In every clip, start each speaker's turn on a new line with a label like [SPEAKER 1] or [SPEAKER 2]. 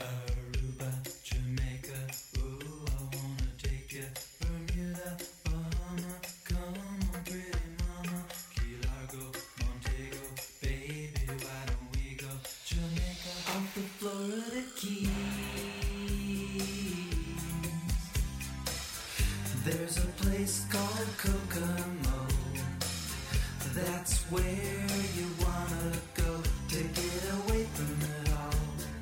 [SPEAKER 1] Aruba, Jamaica, ooh, I wanna take you. Bermuda, Bahama, come on, pretty mama. Key Largo, Montego, baby, why don't we go? Jamaica, off the Florida Keys. There's a place called Kokomo. That's where you wanna go to get away from it all.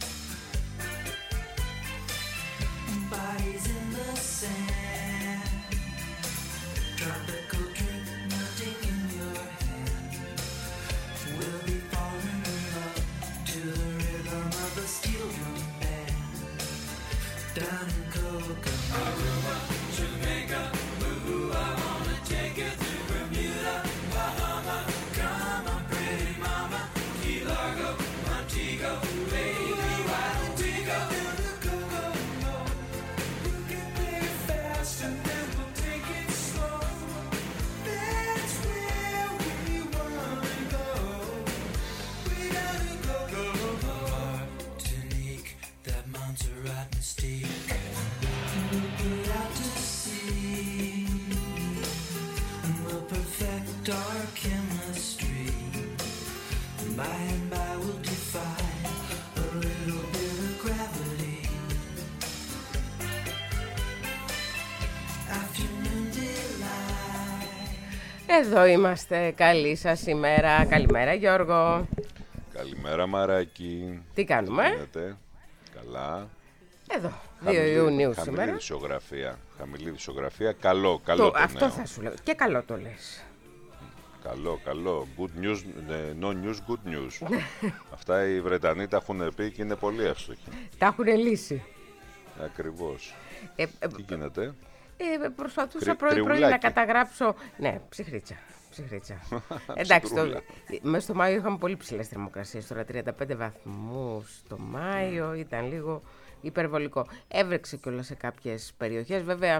[SPEAKER 1] Bodies in the sand, tropical drink melting in your hand. We'll be falling in love to the rhythm of a steel drum band. Down in Kokomo, Aruba, Jamaica, ooh, I wanna take you to Bermuda, Bahama, come on, pretty mama, Key Largo, Montego, baby, why don't we go to the Kokomo? We'll get there fast and then we'll take it slow. That's where we wanna go. We gotta go. Martinique, that Montserrat mystique. We'll put out to sea, and we'll perfect our chemistry. By and by we'll defy a little bit of gravity. Afternoon delight.
[SPEAKER 2] Εδώ είμαστε. Καλή σας ημέρα. Καλημέρα Γιώργο.
[SPEAKER 3] Καλημέρα Μαράκη.
[SPEAKER 2] Τι κάνουμε?
[SPEAKER 3] Τι γίνεται? Καλά.
[SPEAKER 2] Εδώ, 2 Ιουνίου σήμερα.
[SPEAKER 3] Χαμηλή δισογραφία. Καλό το
[SPEAKER 2] αυτό
[SPEAKER 3] νέο.
[SPEAKER 2] θα σου λέω. Και καλό το λες.
[SPEAKER 3] Καλό. Good news, no news, good news. Αυτά οι Βρετανοί τα έχουν πει και είναι πολύ εύστοχοι.
[SPEAKER 2] Τα έχουν λύσει.
[SPEAKER 3] Ακριβώς. Τι γίνεται?
[SPEAKER 2] Προσπαθούσα πρωί-πρωί να καταγράψω. Ναι, ψυχρίτσα. Εντάξει, μέσα στο Μάιο είχαμε πολύ ψηλές θερμοκρασίες. Τώρα 35 βαθμούς το Μάιο ήταν λίγο υπερβολικό. Έβρεξε κιόλας σε κάποιες περιοχές. Βέβαια,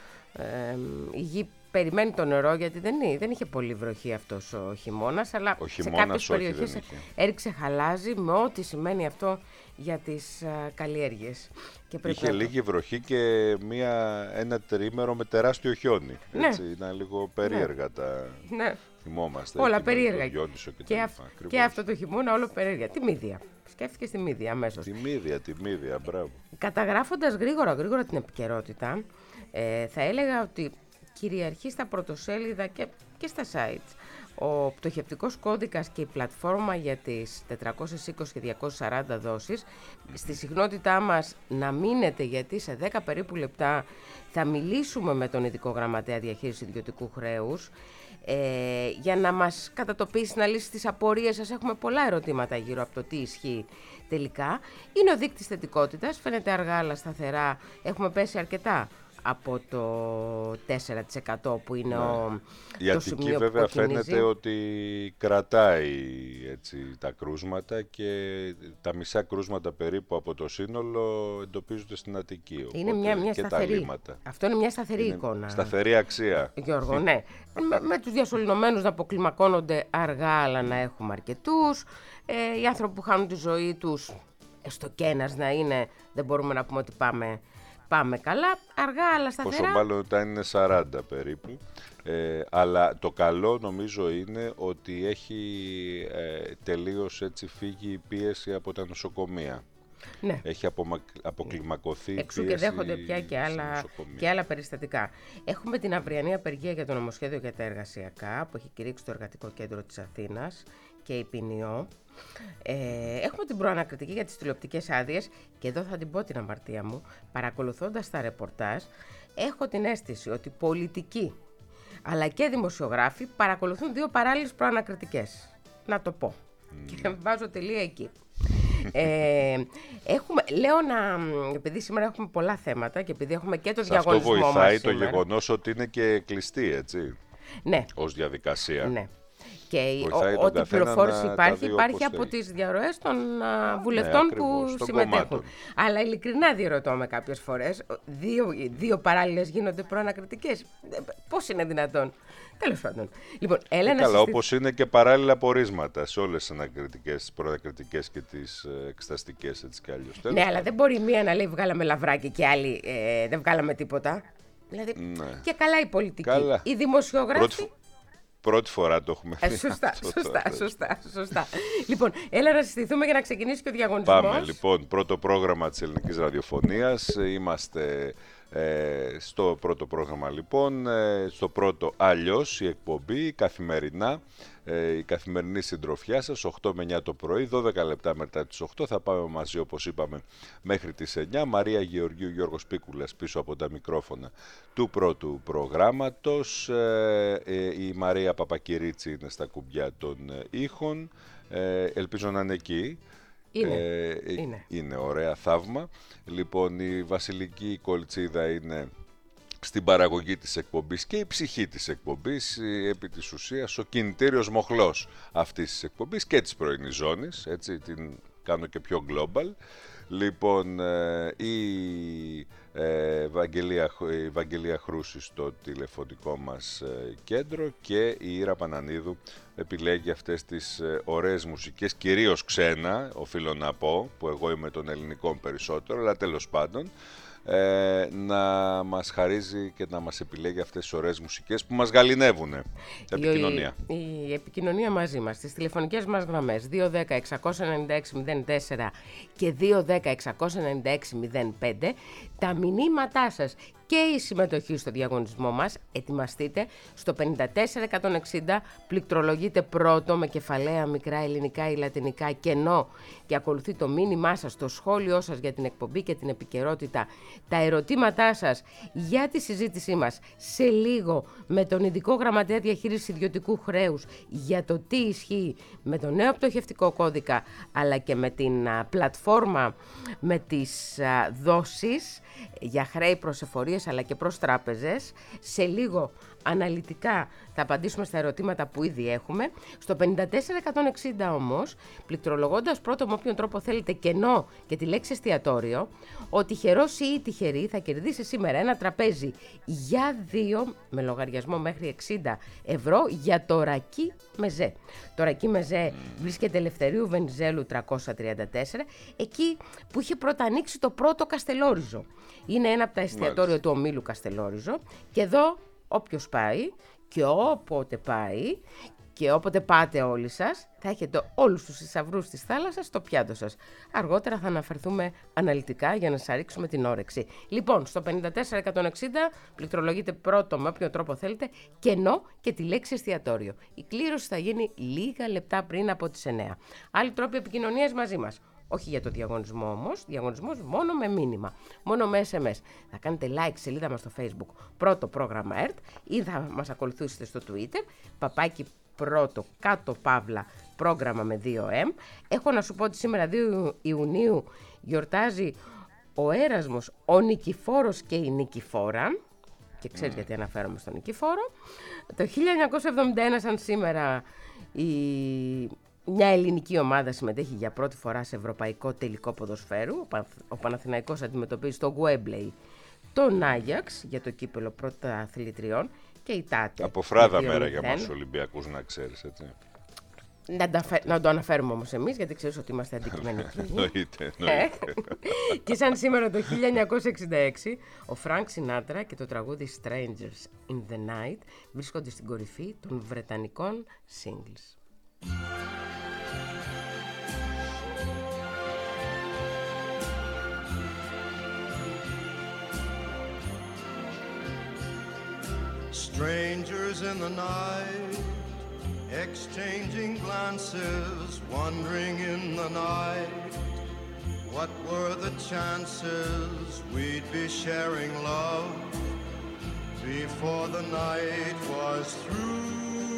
[SPEAKER 2] η γη περιμένει το νερό γιατί δεν είχε πολύ βροχή αυτός ο χειμώνας, αλλά σε κάποιες περιοχές έριξε χαλάζι με ό,τι σημαίνει αυτό για τις καλλιέργειες.
[SPEAKER 3] Είχε λίγη βροχή και ένα τρίμερο με τεράστιο χιόνι. Έτσι, ήταν λίγο περίεργα τα...
[SPEAKER 2] Ναι.
[SPEAKER 3] Θυμόμαστε.
[SPEAKER 2] Όλα περίεργα.
[SPEAKER 3] Και
[SPEAKER 2] αυτό το χειμώνα όλο περίεργα. Τη Μύδια. Σκέφτηκες τη Μύδια αμέσως.
[SPEAKER 3] Τη Μύδια, μπράβο.
[SPEAKER 2] Καταγράφοντας γρήγορα την επικαιρότητα, θα έλεγα ότι κυριαρχεί στα πρωτοσέλιδα και στα sites ο πτωχευτικός κώδικας και η πλατφόρμα για τις 420 και 240 δόσεις. Στη συχνότητά μας να μείνετε, γιατί σε 10 περίπου λεπτά θα μιλήσουμε με τον ειδικό γραμματέα διαχείρισης ιδιωτικού χρέους για να μας κατατοπίσει, να λύσει τις απορίες σας. Έχουμε πολλά ερωτήματα γύρω από το τι ισχύει τελικά. Είναι ο δείκτης θετικότητας, φαίνεται αργά αλλά σταθερά. Έχουμε πέσει αρκετά από το 4% που είναι
[SPEAKER 3] η
[SPEAKER 2] το σημείο που
[SPEAKER 3] βέβαια
[SPEAKER 2] κοκκινίζει.
[SPEAKER 3] φαίνεται ότι κρατάει έτσι, τα κρούσματα και τα μισά κρούσματα περίπου από το σύνολο εντοπίζονται στην Αττική.
[SPEAKER 2] Είναι μια
[SPEAKER 3] και
[SPEAKER 2] σταθερή. Αυτό είναι μια σταθερή εικόνα.
[SPEAKER 3] Σταθερή αξία.
[SPEAKER 2] Γιώργο, ναι. με τους διασωληνωμένους να αποκλιμακώνονται αργά αλλά να έχουμε αρκετούς. Οι άνθρωποι που χάνουν τη ζωή τους, στο κένας να είναι, δεν μπορούμε να πούμε ότι πάμε καλά, αργά αλλά σταθερά.
[SPEAKER 3] Πόσο μάλλον όταν είναι 40 περίπου. Αλλά το καλό νομίζω είναι ότι έχει τελείως έτσι φύγει η πίεση από τα νοσοκομεία.
[SPEAKER 2] Ναι.
[SPEAKER 3] Έχει αποκλιμακωθεί η
[SPEAKER 2] εξού
[SPEAKER 3] πίεση.
[SPEAKER 2] Και δέχονται πια και άλλα περιστατικά. Έχουμε την αυριανή απεργία για το νομοσχέδιο για τα εργασιακά που έχει κηρύξει το Εργατικό Κέντρο της Αθήνας και η Ποινιό. Έχουμε την προανακριτική για τις τηλεοπτικές άδειες και εδώ θα την πω την αμαρτία μου. Παρακολουθώντας τα ρεπορτάζ, έχω την αίσθηση ότι πολιτικοί αλλά και δημοσιογράφοι παρακολουθούν δύο παράλληλες προανακριτικές. Να το πω. Και βάζω τελεία εκεί. Επειδή σήμερα έχουμε πολλά θέματα και επειδή έχουμε και το διαγωνισμό μας.
[SPEAKER 3] Αυτό βοηθάει το γεγονός ότι είναι και κλειστή, έτσι.
[SPEAKER 2] Ναι.
[SPEAKER 3] Ως διαδικασία.
[SPEAKER 2] Ναι. Και
[SPEAKER 3] Βοηθάει τον
[SPEAKER 2] ό,τι
[SPEAKER 3] καθένα
[SPEAKER 2] πληροφόρηση
[SPEAKER 3] τα
[SPEAKER 2] υπάρχει,
[SPEAKER 3] δει
[SPEAKER 2] υπάρχει
[SPEAKER 3] όπως
[SPEAKER 2] από
[SPEAKER 3] θέλει.
[SPEAKER 2] τις διαρροές των βουλευτών
[SPEAKER 3] ακριβώς,
[SPEAKER 2] που
[SPEAKER 3] των
[SPEAKER 2] συμμετέχουν.
[SPEAKER 3] κομμάτων.
[SPEAKER 2] Αλλά ειλικρινά διερωτώ με κάποιες φορές, δύο παράλληλες γίνονται προανακριτικές. Πώς είναι δυνατόν? Τέλος πάντων. Λοιπόν, έλα να
[SPEAKER 3] Καλά, όπως είναι και παράλληλα πορίσματα σε όλες τις ανακριτικές, τις προανακριτικές και τις εξεταστικές, έτσι κι αλλιώς.
[SPEAKER 2] Ναι, αλλά δεν μπορεί μία να λέει βγάλαμε λαβράκι και άλλη δεν βγάλαμε τίποτα. Δηλαδή,
[SPEAKER 3] Ναι.
[SPEAKER 2] και καλά η πολιτική.
[SPEAKER 3] Καλά.
[SPEAKER 2] Οι δημοσιογράφοι.
[SPEAKER 3] Πρώτη φορά το έχουμε πει.
[SPEAKER 2] Σωστά. Λοιπόν, έλα να συστηθούμε για να ξεκινήσει και ο διαγωνισμός.
[SPEAKER 3] Πάμε λοιπόν, πρώτο πρόγραμμα της Ελληνικής Ραδιοφωνίας. Είμαστε στο πρώτο πρόγραμμα λοιπόν, στο πρώτο αλλιώς η εκπομπή καθημερινά, η καθημερινή συντροφιά σας, 8 με 9 το πρωί, 12 λεπτά μετά τις 8 θα πάμε μαζί όπως είπαμε μέχρι τις 9. Μαρία Γεωργίου, Γιώργος Πίκουλας πίσω από τα μικρόφωνα του πρώτου προγράμματος. Η Μαρία Παπακυρίτσι είναι στα κουμπιά των ήχων, ελπίζω να είναι εκεί. Είναι ωραία, θαύμα. Λοιπόν, η Βασιλική Κολτσίδα είναι στην παραγωγή της εκπομπής και η ψυχή της εκπομπής, επί της ουσίας ο κινητήριος μοχλός αυτής της εκπομπής και της πρωινής ζώνης, έτσι την κάνω και πιο global. Λοιπόν, η Βαγγελία Χρούση στο τηλεφωνικό μας κέντρο και η Ήρα Πανανίδου επιλέγει αυτές τις ωραίες μουσικές, κυρίως ξένα, οφείλω να πω, που εγώ είμαι των ελληνικών περισσότερο, αλλά τέλος πάντων, να μας χαρίζει και να μας επιλέγει αυτές τις ωραίες μουσικές που μας γαληνεύουν. Επικοινωνία.
[SPEAKER 2] Η επικοινωνία μαζί μας, στις τηλεφωνικές μας γραμμές 210-696-04 και 210-696-05, τα μηνύματά σας και η συμμετοχή στο διαγωνισμό μας, ετοιμαστείτε στο 54160, πληκτρολογείτε πρώτο με κεφαλαία μικρά ελληνικά ή λατινικά κενό και ακολουθεί το μήνυμά σας, το σχόλιο σας για την εκπομπή και την επικαιρότητα, τα ερωτήματά σας για τη συζήτησή μας σε λίγο με τον ειδικό γραμματέα διαχείρισης ιδιωτικού χρέους για το τι ισχύει με το νέο πτωχευτικό κώδικα αλλά και με την πλατφόρμα με τις δόσεις για χρέη προς εφορίες αλλά και προς τράπεζες. Σε λίγο αναλυτικά θα απαντήσουμε στα ερωτήματα που ήδη έχουμε. Στο 54160 όμως, πληκτρολογώντας πρώτο με όποιον τρόπο θέλετε κενό και τη λέξη εστιατόριο, ο τυχερός ή η τυχερή θα κερδίσει σήμερα ένα τραπέζι για 2 με λογαριασμό μέχρι 60 ευρώ για το ρακί μεζέ. Το ρακί μεζέ βρίσκεται Ελευθερίου Βενιζέλου 334, εκεί που είχε πρώτα ανοίξει το πρώτο Καστελόριζο. Είναι ένα από τα εστιατόρια του ομίλου Καστελόριζο και εδώ όποιος πάει και όποτε πάει και όποτε πάτε όλοι σας, θα έχετε όλους τους θησαυρούς της θάλασσας στο πιάτο σας. Αργότερα θα αναφερθούμε αναλυτικά για να σας ρίξουμε την όρεξη. Λοιπόν, στο 54160 πληκτρολογείτε πρώτο με όποιο τρόπο θέλετε κενό και τη λέξη εστιατόριο. Η κλήρωση θα γίνει λίγα λεπτά πριν από τις 9. Άλλοι τρόποι επικοινωνίας μαζί μας. Όχι για το διαγωνισμό όμως, διαγωνισμός μόνο με μήνυμα, μόνο με SMS. Θα κάνετε like σελίδα μας στο Facebook, πρώτο πρόγραμμα ΕΡΤ, ή θα μας ακολουθήσετε στο Twitter, παπάκι πρώτο κάτω παύλα πρόγραμμα με 2M. Έχω να σου πω ότι σήμερα 2 Ιουνίου γιορτάζει ο Έρασμος, ο Νικηφόρος και η Νικηφόρα. Και ξέρεις γιατί αναφέρομαι στον Νικηφόρο. Το 1971 σαν σήμερα μια ελληνική ομάδα συμμετέχει για πρώτη φορά σε ευρωπαϊκό τελικό ποδοσφαίρου. Ο Παναθηναϊκός αντιμετωπίζει το Γουέμπλεϊ, τον Άγιαξ για το κύπελο πρωταθλητριών και η ΤΑΤΕ.
[SPEAKER 3] Από φράδα μέρα για μας Ολυμπιακούς, να ξέρεις, έτσι.
[SPEAKER 2] Να το αναφέρουμε όμως εμείς, γιατί ξέρεις ότι είμαστε αντικειμενικοί.
[SPEAKER 3] Εννοείται.
[SPEAKER 2] Και σαν σήμερα το 1966, ο Φρανκ Σινάτρα και το τραγούδι Strangers in the Night βρίσκονται στην κορυφή των βρετανικών singles.
[SPEAKER 4] Strangers in the night, exchanging glances, wandering in the night. What were the chances we'd be sharing love before the night was through?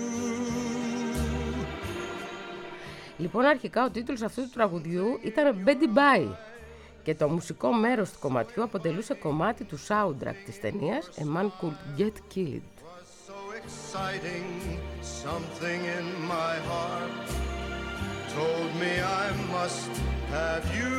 [SPEAKER 2] Λοιπόν, αρχικά ο τίτλος αυτού του τραγουδιού ήταν Betty Bye και το μουσικό μέρος του κομματιού αποτελούσε κομμάτι του soundtrack της ταινίας A Man Could Get Killed.
[SPEAKER 4] So exciting Something in my heart told me I must have you.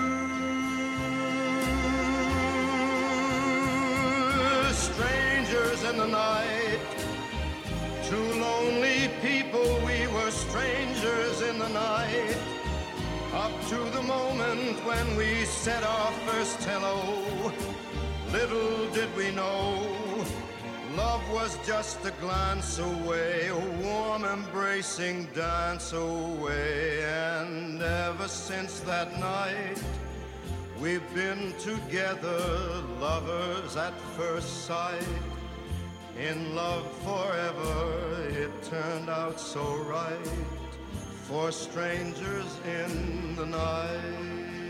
[SPEAKER 4] Strangers in the night, two lonely people, we were strangers in the night. Up to the moment when we said our first hello, little did we know, love was just a glance away, a warm embracing dance away. And ever since that night, we've been together, lovers at first sight. In love forever, it turned out so right, for strangers in the night.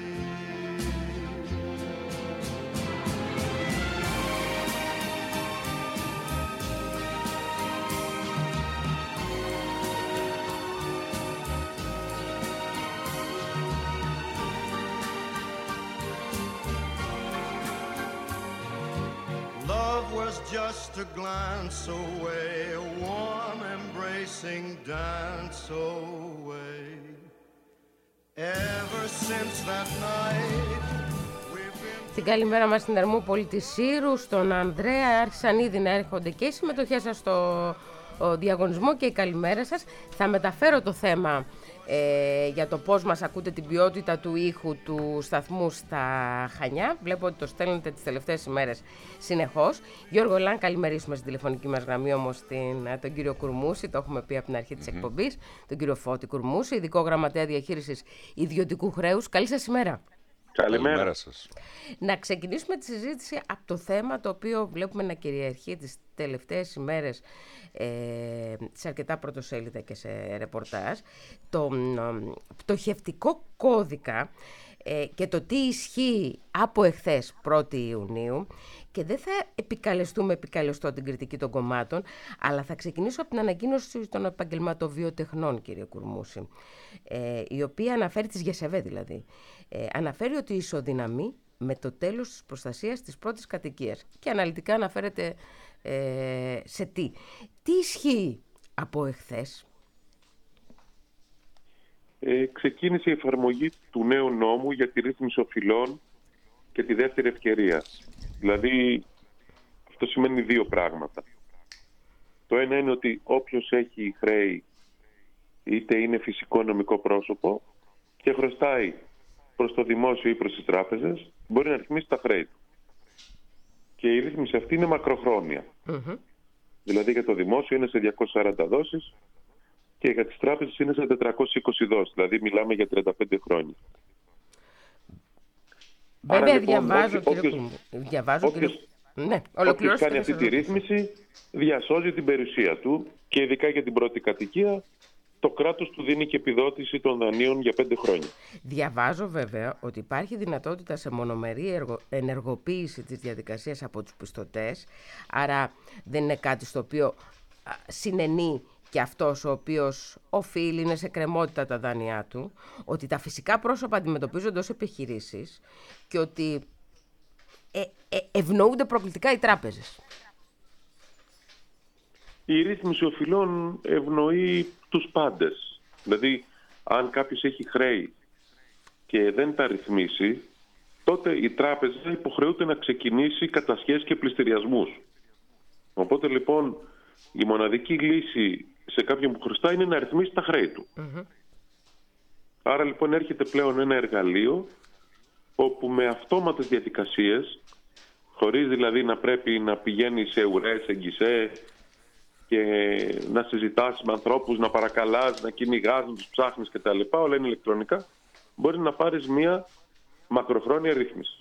[SPEAKER 4] Just a glance away, a warm embracing dance away. Ever since that night, we've been...
[SPEAKER 2] Την καλημέρα μας στην Ερμούπολη της Σύρου, στον Ανδρέα. Άρχισαν ήδη να έρχονται και οι συμμετοχές σας στο διαγωνισμό και η καλημέρα σας. Θα μεταφέρω το θέμα για το πώς μας ακούτε, την ποιότητα του ήχου του σταθμού στα Χανιά. Βλέπω ότι το στέλνετε τις τελευταίες ημέρες συνεχώς. Γιώργο Λάν, καλημερίσουμε στην τηλεφωνική μας γραμμή όμως τον κύριο Κουρμούση, το έχουμε πει από την αρχή της εκπομπής, τον κύριο Φώτη Κουρμούση, ειδικό γραμματέα διαχείρισης ιδιωτικού χρέους. Καλή σας ημέρα.
[SPEAKER 3] Καλημέρα σας.
[SPEAKER 2] Να ξεκινήσουμε τη συζήτηση από το θέμα το οποίο βλέπουμε να κυριαρχεί τις τελευταίες ημέρες σε αρκετά πρωτοσέλιδα και σε ρεπορτάζ, τον πτωχευτικό κώδικα και το τι ισχύει από εχθές 1η Ιουνίου. Και δεν θα επικαλεστώ την κριτική των κομμάτων, αλλά θα ξεκινήσω από την ανακοίνωση των επαγγελματοβιοτεχνών, κύριε Κουρμούση, η οποία αναφέρει, της ΓΕΣΕΒΕ δηλαδή, αναφέρει ότι ισοδυναμεί με το τέλος της προστασίας της πρώτης κατοικίας και αναλυτικά αναφέρεται σε τι. Τι ισχύει από εχθές?
[SPEAKER 5] Ξεκίνησε η εφαρμογή του νέου νόμου για τη ρύθμιση οφειλών και τη δεύτερη ευκαιρία. Δηλαδή, αυτό σημαίνει δύο πράγματα. Το ένα είναι ότι όποιος έχει χρέη, είτε είναι φυσικό νομικό πρόσωπο και χρωστάει προς το δημόσιο ή προς τις τράπεζες, μπορεί να ρυθμίσει τα χρέη του. Και η ρύθμιση αυτή είναι μακροχρόνια. Δηλαδή για το δημόσιο είναι σε 240 δόσεις και για τις τράπεζες είναι σε 420 δόσεις. Δηλαδή μιλάμε για 35 χρόνια.
[SPEAKER 2] Βέβαια, διαβάζω, ναι,
[SPEAKER 5] όποιος κάνει αυτή τη ρύθμιση διασώζει την περιουσία του και ειδικά για την πρώτη κατοικία το κράτος του δίνει και επιδότηση των δανείων για 5 χρόνια.
[SPEAKER 2] Διαβάζω βέβαια ότι υπάρχει δυνατότητα σε μονομερή ενεργοποίηση της διαδικασίας από τους πιστωτές, άρα δεν είναι κάτι στο οποίο συνενεί και αυτός ο οποίος οφείλει, είναι σε κρεμότητα τα δάνειά του, ότι τα φυσικά πρόσωπα αντιμετωπίζονται ως επιχειρήσεις και ότι ευνοούνται προκλητικά οι τράπεζες.
[SPEAKER 5] Η ρύθμιση οφειλών ευνοεί τους πάντες. Δηλαδή, αν κάποιος έχει χρέη και δεν τα ρυθμίσει, τότε η τράπεζα υποχρεούται να ξεκινήσει κατασχέσεις και πληστηριασμούς. Οπότε λοιπόν η μοναδική λύση σε κάποιον που χρωστά είναι να ρυθμίσει τα χρέη του. Άρα λοιπόν έρχεται πλέον ένα εργαλείο όπου με αυτόματες διαδικασίες, χωρίς δηλαδή να πρέπει να πηγαίνει σε ουρές, σε γκισέ και να συζητάς με ανθρώπους, να παρακαλάς, να κυνηγάς, να τους ψάχνεις κτλ. Όλα είναι ηλεκτρονικά. Μπορείς να πάρεις μια μακροχρόνια ρύθμιση.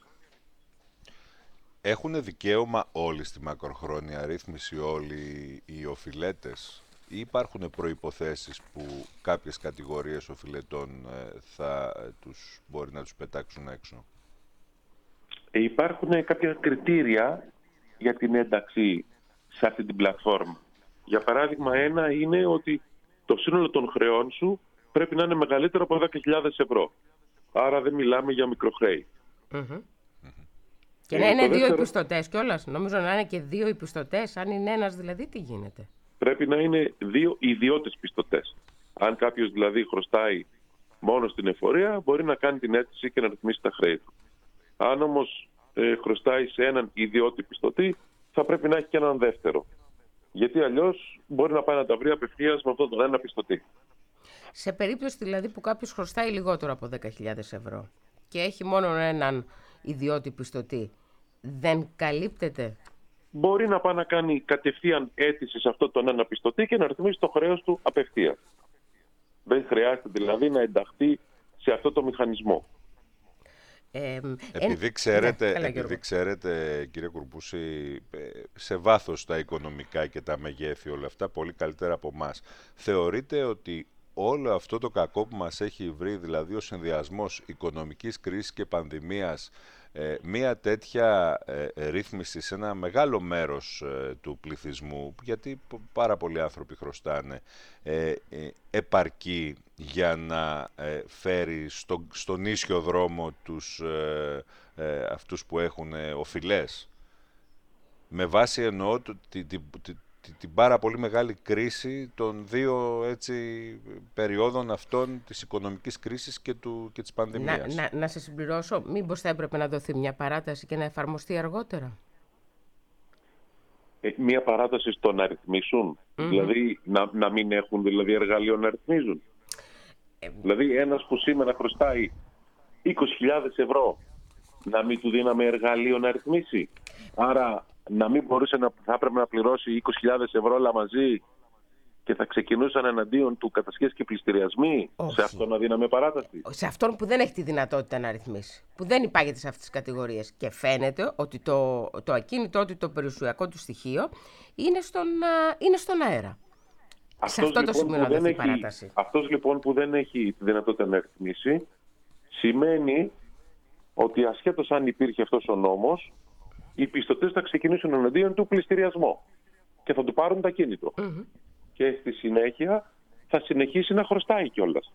[SPEAKER 3] Έχουν δικαίωμα όλοι στη μακροχρόνια ρύθμιση, όλοι οι οφειλέτες, ή υπάρχουν προϋποθέσεις που κάποιες κατηγορίες οφειλετών μπορεί να τους πετάξουν έξω?
[SPEAKER 5] Υπάρχουν κάποια κριτήρια για την ένταξη σε αυτή την πλατφόρμα. Για παράδειγμα, ένα είναι ότι το σύνολο των χρεών σου πρέπει να είναι μεγαλύτερο από 10.000 ευρώ. Άρα δεν μιλάμε για μικροχρέη.
[SPEAKER 2] Και να είναι δύο πιστωτές κιόλας. Νομίζω να είναι και δύο πιστωτές. Αν είναι ένας δηλαδή, τι γίνεται?
[SPEAKER 5] πρέπει να είναι 2 ιδιώτες πιστωτές. Αν κάποιος δηλαδή χρωστάει μόνο στην εφορία, μπορεί να κάνει την αίτηση και να ρυθμίσει τα χρέη του. Αν όμως χρωστάει σε έναν ιδιώτη πιστωτή, θα πρέπει να έχει και έναν δεύτερο. Γιατί αλλιώς μπορεί να πάει να τα βρει απευθείας με αυτόν τον ένα πιστωτή.
[SPEAKER 2] Σε περίπτωση δηλαδή που κάποιος χρωστάει λιγότερο από 10.000 ευρώ και έχει μόνο έναν ιδιώτη πιστωτή, δεν καλύπτεται?
[SPEAKER 5] Μπορεί να πάει να κάνει κατευθείαν αίτηση σε αυτόν τον ένα πιστωτή και να ρυθμίσει το χρέος του απευθείας. Δεν χρειάζεται δηλαδή να ενταχθεί σε αυτό το μηχανισμό.
[SPEAKER 3] Επειδή ξέρετε, κύριε Κουρμπούση, σε βάθος τα οικονομικά και τα μεγέθη όλα αυτά, πολύ καλύτερα από εμάς, θεωρείτε ότι όλο αυτό το κακό που μας έχει βρει, δηλαδή ο συνδυασμός οικονομικής κρίσης και πανδημίας, μία τέτοια ρύθμιση σε ένα μεγάλο μέρος του πληθυσμού, γιατί πάρα πολλοί άνθρωποι χρωστάνε, επαρκεί για να φέρει στον ίσιο δρόμο αυτούς που έχουν οφειλές? Με βάση εννοώ την πάρα πολύ μεγάλη κρίση των 2 περιόδων αυτών, της οικονομικής κρίσης και της πανδημίας.
[SPEAKER 2] Να σε συμπληρώσω, μήπως θα έπρεπε να δοθεί μια παράταση και να εφαρμοστεί αργότερα?
[SPEAKER 5] Μια παράταση στο να ρυθμίσουν, δηλαδή να μην έχουν δηλαδή εργαλείο να ρυθμίζουν. Δηλαδή ένας που σήμερα χρωστάει 20.000 ευρώ, να μην του δίναμε εργαλείο να ρυθμίσει? Άρα να μην μπορούσε θα έπρεπε να πληρώσει 20.000 ευρώ όλα μαζί και θα ξεκινούσαν εναντίον του κατασχέσεις και πληστηριασμοί?
[SPEAKER 2] Όχι.
[SPEAKER 5] Σε αυτό να δίναμε παράταση?
[SPEAKER 2] Σε αυτόν που δεν έχει τη δυνατότητα να ρυθμίσει, που δεν υπάγεται σε αυτές τις κατηγορίες. Και φαίνεται ότι το ακίνητό του, το περιουσιακό του στοιχείο είναι στον αέρα. Σε αυτό το σημείο να δοθεί παράταση.
[SPEAKER 5] Αυτός λοιπόν που δεν έχει τη δυνατότητα να ρυθμίσει, σημαίνει ότι ασχέτως αν υπήρχε αυτός ο νόμος, οι πιστωτές θα ξεκινήσουν εναντίον του πληστηριασμό και θα του πάρουν το ακίνητο. Και στη συνέχεια θα συνεχίσει να χρωστάει κιόλας.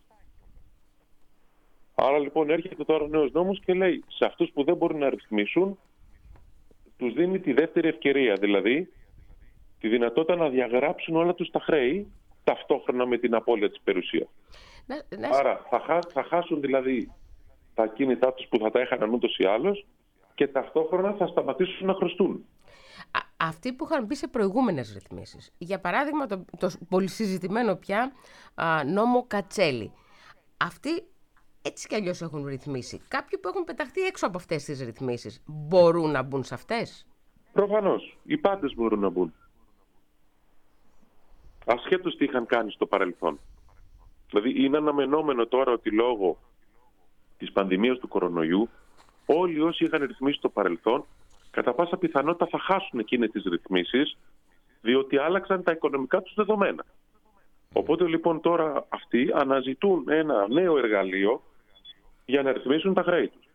[SPEAKER 5] Άρα λοιπόν έρχεται τώρα ο νέος νόμος και λέει σε αυτούς που δεν μπορούν να ρυθμίσουν, τους δίνει τη δεύτερη ευκαιρία, δηλαδή τη δυνατότητα να διαγράψουν όλα τους τα χρέη ταυτόχρονα με την απώλεια της περιουσίας. Άρα θα χάσουν δηλαδή τα ακίνητά τους που θα τα έχαναν ούτως ή άλλως και ταυτόχρονα θα σταματήσουν να χρωστούν.
[SPEAKER 2] Αυτοί που είχαν μπει σε προηγούμενες ρυθμίσεις, για παράδειγμα το πολυσυζητημένο πια νόμο Κατσέλη, αυτοί έτσι κι αλλιώς έχουν ρυθμίσει. Κάποιοι που έχουν πεταχτεί έξω από αυτές τις ρυθμίσεις μπορούν να μπουν σε αυτές?
[SPEAKER 5] Προφανώς, οι πάντες μπορούν να μπουν. Ασχέτως τι είχαν κάνει στο παρελθόν. Δηλαδή είναι αναμενόμενο τώρα ότι λόγω της πανδημίας του κορονοϊού όλοι όσοι είχαν ρυθμίσει στο παρελθόν κατά πάσα πιθανότητα θα χάσουν εκείνες τις ρυθμίσεις, διότι άλλαξαν τα οικονομικά τους δεδομένα. Οπότε λοιπόν τώρα αυτοί αναζητούν ένα νέο εργαλείο για να ρυθμίσουν τα χρέη τους.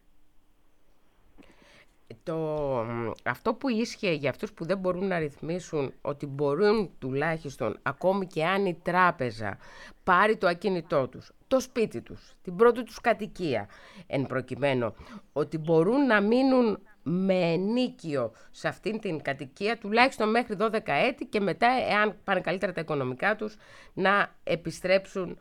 [SPEAKER 2] Αυτό που ίσχυε για αυτούς που δεν μπορούν να ρυθμίσουν, ότι μπορούν τουλάχιστον, ακόμη και αν η τράπεζα πάρει το ακίνητό τους, το σπίτι τους, την πρώτη τους κατοικία, εν προκειμένου, ότι μπορούν να μείνουν με ενίκιο σε αυτήν την κατοικία τουλάχιστον μέχρι 12 έτη και μετά, εάν πάνε καλύτερα τα οικονομικά τους, να επιστρέψουν,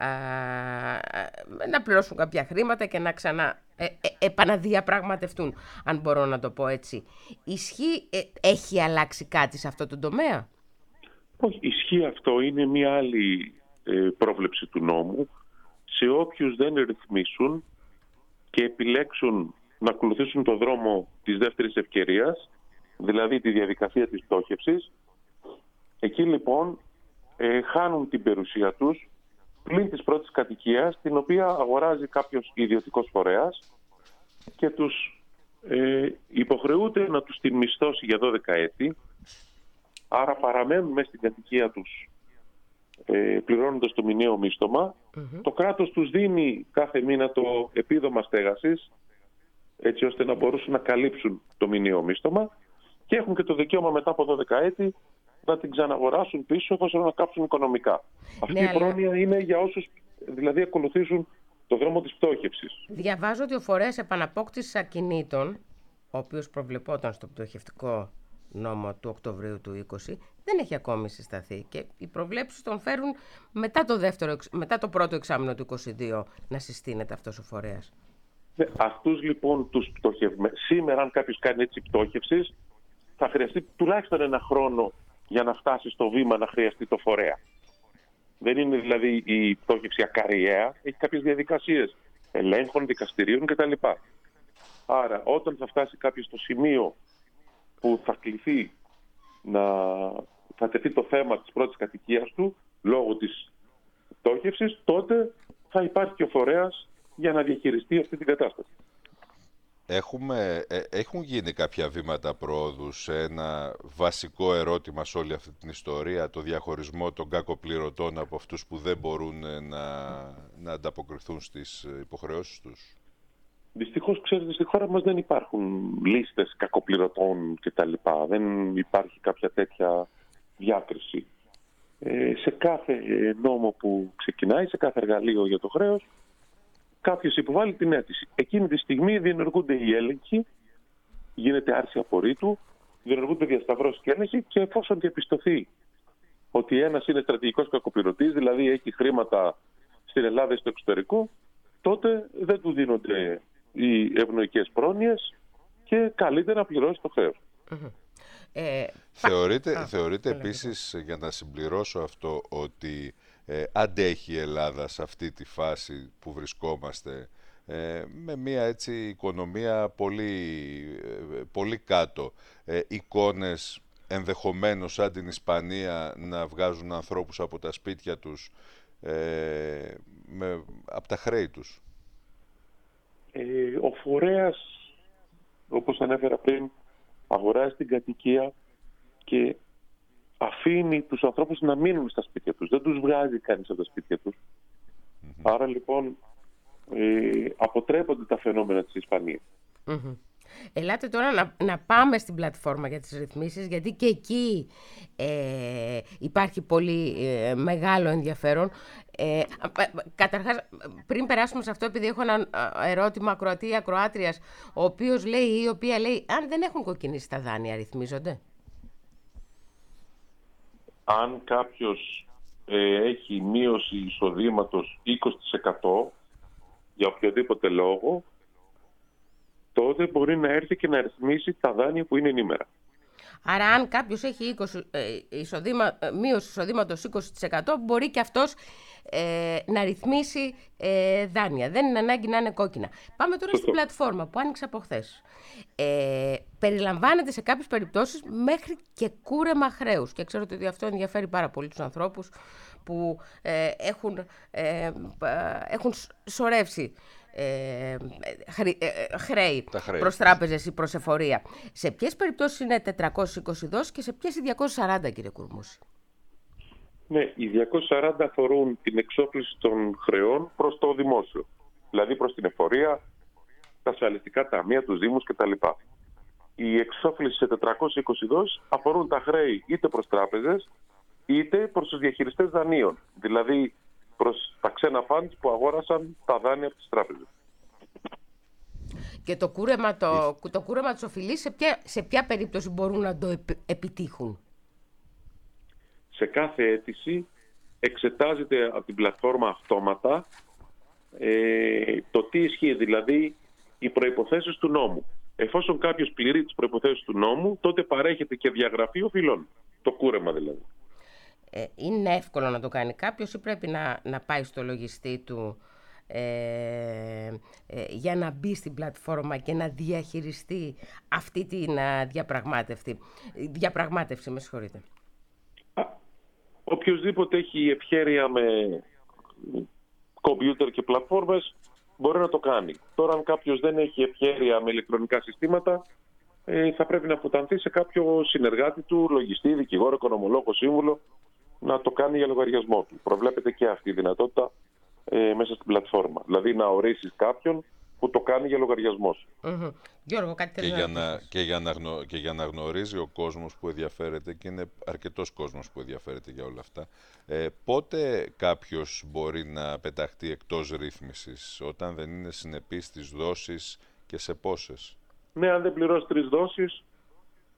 [SPEAKER 2] να πληρώσουν κάποια χρήματα και να επαναδιαπραγματευτούν, αν μπορώ να το πω έτσι. Έχει αλλάξει κάτι σε αυτό το τομέα?
[SPEAKER 5] Όχι, ισχύει αυτό. Είναι μια άλλη πρόβλεψη του νόμου. Σε όποιους δεν ρυθμίσουν και επιλέξουν να ακολουθήσουν το δρόμο της δεύτερης ευκαιρίας, δηλαδή τη διαδικασία της πτώχευσης, εκεί λοιπόν χάνουν την περιουσία τους πλην της πρώτης κατοικίας, την οποία αγοράζει κάποιος ιδιωτικός φορέας και τους υποχρεούται να τους την μισθώσει για 12 έτη, άρα παραμένουν μέσα στην κατοικία τους πληρώνοντας το μηνιαίο μίστομα. Το κράτος τους δίνει κάθε μήνα το επίδομα στέγασης, έτσι ώστε να μπορούσαν να καλύψουν το μηνιαίο μίστομα, και έχουν και το δικαίωμα μετά από 12 έτη να την ξαναγοράσουν πίσω εφόσον να κάψουν οικονομικά. Αυτή η πρόνοια είναι για όσους δηλαδή ακολουθήσουν το δρόμο της πτώχευσης.
[SPEAKER 2] Διαβάζω ότι ο φορέας επαναπόκτησης ακινήτων, ο οποίος προβλεπόταν στο πτωχευτικό νόμο του Οκτωβρίου του 20 δεν έχει ακόμη συσταθεί και οι προβλέψεις τον φέρουν μετά το πρώτο εξάμηνο του 22 να συστήνεται αυτός ο φορέας.
[SPEAKER 5] Αυτούς λοιπόν τους πτωχευμένους, σήμερα αν κάποιος κάνει έτσι πτώχευσης, θα χρειαστεί τουλάχιστον ένα χρόνο για να φτάσει στο βήμα να χρειαστεί το φορέα. Δεν είναι δηλαδή η πτώχευση ακαριαία, έχει κάποιες διαδικασίες ελέγχων, δικαστηρίων κτλ. Άρα όταν θα φτάσει κάποιος στο σημείο που θα κληθεί θα τεθεί το θέμα της πρώτης κατοικίας του λόγω της πτώχευσης, τότε θα υπάρχει και ο φορέας για να διαχειριστεί αυτή την κατάσταση.
[SPEAKER 3] Έχουν γίνει κάποια βήματα προόδου σε ένα βασικό ερώτημα σε όλη αυτή την ιστορία, το διαχωρισμό των κακοπληρωτών από αυτούς που δεν μπορούν να ανταποκριθούν στις υποχρεώσεις τους?
[SPEAKER 5] Δυστυχώς, ξέρετε, στη χώρα μας δεν υπάρχουν λίστες κακοπληρωτών κτλ. Δεν υπάρχει κάποια τέτοια διάκριση. Σε κάθε νόμο που ξεκινάει, σε κάθε εργαλείο για το χρέος, κάποιος υποβάλλει την αίτηση. Εκείνη τη στιγμή διενεργούνται οι έλεγχοι, γίνεται άρση απορρίτου, διενεργούνται διασταυρώσεις και έλεγχοι και εφόσον διαπιστωθεί ότι ένας είναι στρατηγικός κακοπληρωτής, δηλαδή έχει χρήματα στην Ελλάδα ή στο εξωτερικό, τότε δεν του δίνονται οι ευνοϊκές πρόνοιες και καλείται να πληρώσει το χρέος.
[SPEAKER 3] Θεωρείτε επίσης, για να συμπληρώσω αυτό, ότι αντέχει η Ελλάδα σε αυτή τη φάση που βρισκόμαστε με μια έτσι οικονομία πολύ κάτω, εικόνες ενδεχομένως σαν την Ισπανία να βγάζουν ανθρώπους από τα σπίτια τους από τα χρέη τους?
[SPEAKER 5] Ο φορέας, όπως ανέφερα πριν, αγοράζει την κατοικία και αφήνει τους ανθρώπους να μείνουν στα σπίτια τους. Δεν τους βγάζει κανείς από τα σπίτια τους. Άρα λοιπόν αποτρέπονται τα φαινόμενα της Ισπανίας.
[SPEAKER 2] Ελάτε τώρα να πάμε στην πλατφόρμα για τις ρυθμίσεις, γιατί και εκεί υπάρχει πολύ μεγάλο ενδιαφέρον. Καταρχάς, πριν περάσουμε σε αυτό, επειδή έχω ένα ερώτημα ακροατή ή ακροάτριας, ο οποίος λέει ή η οποία λέει, αν δεν έχουν κοκκινήσει τα δάνεια, ρυθμίζονται?
[SPEAKER 5] Αν κάποιος έχει μείωση εισοδήματος 20% για οποιοδήποτε λόγο, τότε μπορεί να έρθει και να ρυθμίσει τα δάνεια που είναι ενήμερα.
[SPEAKER 2] Άρα αν κάποιος έχει μείωση εισοδήματος 20%, μπορεί και αυτός να ρυθμίσει δάνεια. Δεν είναι ανάγκη να είναι κόκκινα. Πάμε τώρα στην πλατφόρμα που άνοιξε από χθες. Περιλαμβάνεται σε κάποιες περιπτώσεις μέχρι και κούρεμα χρέους. Και ξέρω ότι αυτό ενδιαφέρει πάρα πολύ τους ανθρώπους που έχουν σωρεύσει χρέη προς τράπεζες ή προς εφορία. Σε ποιες περιπτώσεις είναι 420 δόσεις και σε ποιες οι 240, κύριε Κουρμούση?
[SPEAKER 5] Ναι, οι 240 αφορούν την εξόφληση των χρεών προς το δημόσιο. Δηλαδή προς την εφορία, τα ασφαλιστικά ταμεία, τους δήμους κτλ. Η εξόφληση σε 420 δόσεις αφορούν τα χρέη είτε προς τράπεζες είτε προς τους διαχειριστές δανείων. Δηλαδή προς τα ξένα funds που αγόρασαν τα δάνεια από τις τράπεζες.
[SPEAKER 2] Και το κούρεμα της οφειλής σε ποια περίπτωση μπορούν να το επιτύχουν?
[SPEAKER 5] Σε κάθε αίτηση εξετάζεται από την πλατφόρμα αυτόματα το τι ισχύει, δηλαδή οι προϋποθέσεις του νόμου. Εφόσον κάποιος πληρεί τις προϋποθέσεις του νόμου, τότε παρέχεται και διαγραφή οφειλών. Το κούρεμα δηλαδή.
[SPEAKER 2] Είναι εύκολο να το κάνει κάποιος ή πρέπει να πάει στο λογιστή του για να μπει στην πλατφόρμα και να διαχειριστεί αυτή την διαπραγμάτευση, με συγχωρείτε?
[SPEAKER 5] Οποιοςδήποτε έχει ευχέρεια με κομπιούτερ και πλατφόρμες μπορεί να το κάνει. Τώρα αν κάποιος δεν έχει ευχέρεια με ηλεκτρονικά συστήματα, θα πρέπει να αποτανθεί σε κάποιο συνεργάτη του, λογιστή, δικηγόρο, οικονομολόγο, σύμβουλο, να το κάνει για λογαριασμό του. Προβλέπεται και αυτή η δυνατότητα μέσα στην πλατφόρμα. Δηλαδή να ορίσεις κάποιον που το κάνει για λογαριασμό σου.
[SPEAKER 2] Γιώργο, κάτι
[SPEAKER 3] και για να γνωρίζει ο κόσμος που ενδιαφέρεται, και είναι αρκετός κόσμος που ενδιαφέρεται για όλα αυτά, πότε κάποιος μπορεί να πεταχτεί εκτός ρύθμισης, όταν δεν είναι συνεπής στις δόσεις και σε πόσες?
[SPEAKER 5] Ναι, αν δεν πληρώσει 3 δόσεις,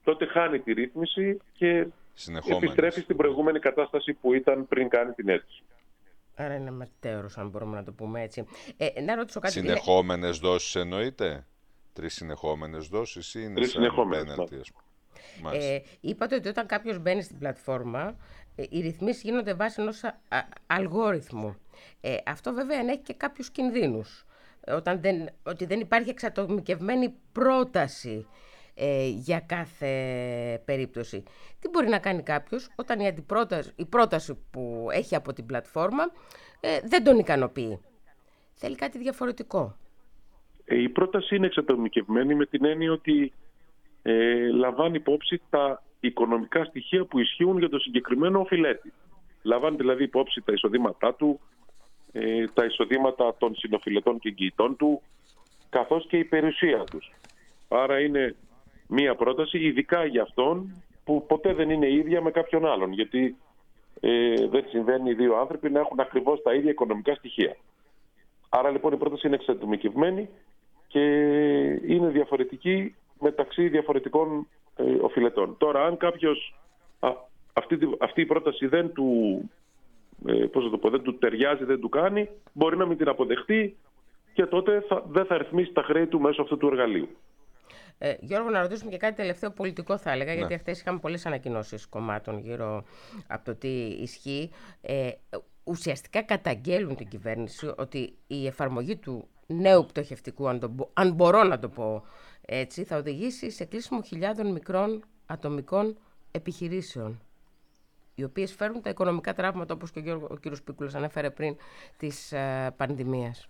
[SPEAKER 5] τότε χάνει τη ρύθμιση και επιστρέφει στην προηγούμενη κατάσταση που ήταν πριν κάνει την αίτηση.
[SPEAKER 2] Άρα είναι μετέωρος, αν μπορούμε να το πούμε έτσι. Να ρωτήσω κάτι.
[SPEAKER 3] Συνεχόμενες δόσεις εννοείται? 3 συνεχόμενες δόσεις ή είναι
[SPEAKER 5] 3 συνεχόμενες,
[SPEAKER 3] πέναλτι, ας πούμε?
[SPEAKER 2] Είπατε ότι όταν κάποιος μπαίνει στην πλατφόρμα, οι ρυθμίσεις γίνονται βάσει ενός αλγόριθμου. Αυτό βέβαια ενέχει και κάποιους κινδύνους. Ότι δεν υπάρχει εξατομικευμένη πρόταση για κάθε περίπτωση. Τι μπορεί να κάνει κάποιος όταν η πρόταση που έχει από την πλατφόρμα δεν τον ικανοποιεί? Θέλει κάτι διαφορετικό.
[SPEAKER 5] Η πρόταση είναι εξατομικευμένη με την έννοια ότι λαμβάνει υπόψη τα οικονομικά στοιχεία που ισχύουν για το συγκεκριμένο οφειλέτη. Λαμβάνει δηλαδή υπόψη τα εισοδήματά του, τα εισοδήματα των συνοφιλετών και εγγυητών του, καθώς και η περιουσία τους. Άρα είναι μία πρόταση ειδικά για αυτόν που ποτέ δεν είναι ίδια με κάποιον άλλον, γιατί δεν συμβαίνει οι δύο άνθρωποι να έχουν ακριβώς τα ίδια οικονομικά στοιχεία. Άρα λοιπόν η πρόταση είναι εξατομικευμένη και είναι διαφορετική μεταξύ διαφορετικών οφειλετών. Τώρα, αν κάποιος αυτή η πρόταση δεν του ταιριάζει, δεν του κάνει, μπορεί να μην την αποδεχτεί και τότε δεν θα ρυθμίσει τα χρέη του μέσω αυτού του εργαλείου.
[SPEAKER 2] Γιώργο, να ρωτήσουμε και κάτι τελευταίο πολιτικό, θα έλεγα, γιατί χθες είχαμε πολλές ανακοινώσεις κομμάτων γύρω από το τι ισχύει. Ουσιαστικά καταγγέλουν την κυβέρνηση ότι η εφαρμογή του νέου πτωχευτικού, αν μπορώ να το πω έτσι, θα οδηγήσει σε κλείσιμο χιλιάδων μικρών ατομικών επιχειρήσεων, οι οποίες φέρουν τα οικονομικά τραύματα, όπως και ο κύριος Πίκουλος ανέφερε πριν, της πανδημίας.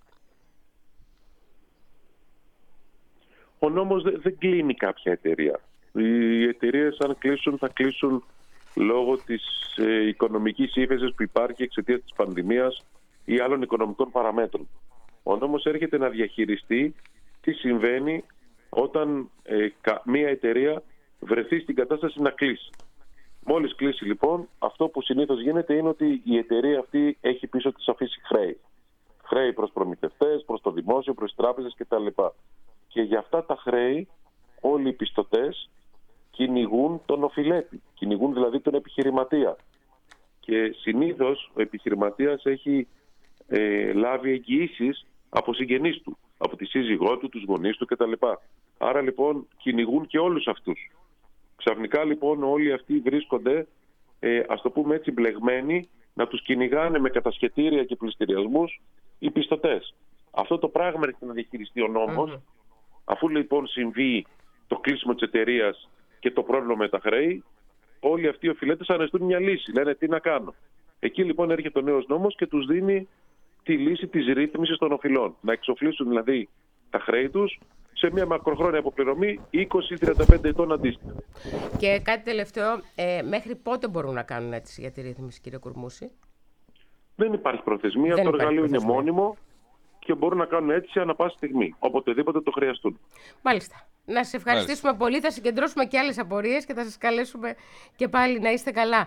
[SPEAKER 5] Ο νόμος δεν κλείνει κάποια εταιρεία. Οι εταιρείες, αν κλείσουν, θα κλείσουν λόγω της οικονομικής ύφεσης που υπάρχει εξαιτίας της πανδημίας ή άλλων οικονομικών παραμέτρων. Ο νόμος έρχεται να διαχειριστεί τι συμβαίνει όταν μία εταιρεία βρεθεί στην κατάσταση να κλείσει. Μόλις κλείσει λοιπόν, αυτό που συνήθως γίνεται είναι ότι η εταιρεία αυτή έχει πίσω της αφήσει χρέη. Χρέη προς προμηθευτές, προς το δημόσιο, προς τις τράπεζες κτλ. Και για αυτά τα χρέη όλοι οι πιστωτές κυνηγούν τον οφειλέτη, κυνηγούν δηλαδή τον επιχειρηματία. Και συνήθως ο επιχειρηματίας έχει λάβει εγγυήσεις από συγγενείς του, από τη σύζυγό του, τους γονείς του κτλ. Άρα λοιπόν κυνηγούν και όλους αυτούς. Ξαφνικά λοιπόν όλοι αυτοί βρίσκονται, ας το πούμε έτσι, μπλεγμένοι να τους κυνηγάνε με κατασχετήρια και πληστηριασμούς οι πιστωτές. Αυτό το πράγμα έρχεται να διαχειριστεί ο νόμος. Αφού λοιπόν συμβεί το κλείσιμο της εταιρείας και το πρόβλημα με τα χρέη, όλοι αυτοί οι οφειλέτες αναζητούν μια λύση. Λένε τι να κάνω. Εκεί λοιπόν έρχεται ο νέος νόμος και τους δίνει τη λύση της ρύθμισης των οφειλών. Να εξοφλήσουν δηλαδή τα χρέη τους σε μια μακροχρόνια αποπληρωμή 20-35 ετών αντίστοιχα.
[SPEAKER 2] Και κάτι τελευταίο, μέχρι πότε μπορούν να κάνουν αίτηση για τη ρύθμιση, κύριε Κουρμούση?
[SPEAKER 5] Δεν υπάρχει προθεσμία, το εργαλείο είναι μόνιμο και μπορούν να κάνουν αίτηση ανά πάση στιγμή, οποτεδήποτε το χρειαστούν.
[SPEAKER 2] Μάλιστα. Να σας ευχαριστήσουμε πολύ. Θα συγκεντρώσουμε και άλλες απορίες και θα σας καλέσουμε και πάλι να είστε καλά.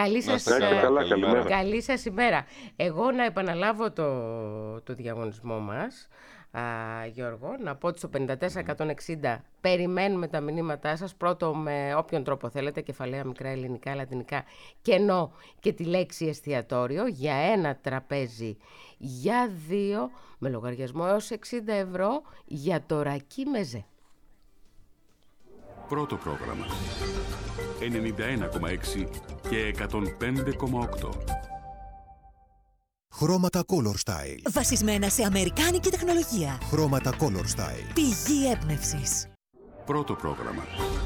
[SPEAKER 2] Καλή σας ημέρα. Εγώ να επαναλάβω το διαγωνισμό μας, Γιώργο, να πω ότι στο 54-160 περιμένουμε τα μηνύματά σας, πρώτο με όποιον τρόπο θέλετε, κεφαλαία, μικρά, ελληνικά, λατινικά, κενό και τη λέξη εστιατόριο, για ένα τραπέζι για 2 με λογαριασμό έως 60 ευρώ για το ρακί μεζέ.
[SPEAKER 6] Πρώτο πρόγραμμα 91,6 και 105,8.
[SPEAKER 7] Χρώματα Color Style.
[SPEAKER 8] Βασισμένα σε αμερικάνικη τεχνολογία.
[SPEAKER 7] Χρώματα Color Style.
[SPEAKER 8] Πηγή έμπνευσης.
[SPEAKER 6] Πρώτο πρόγραμμα.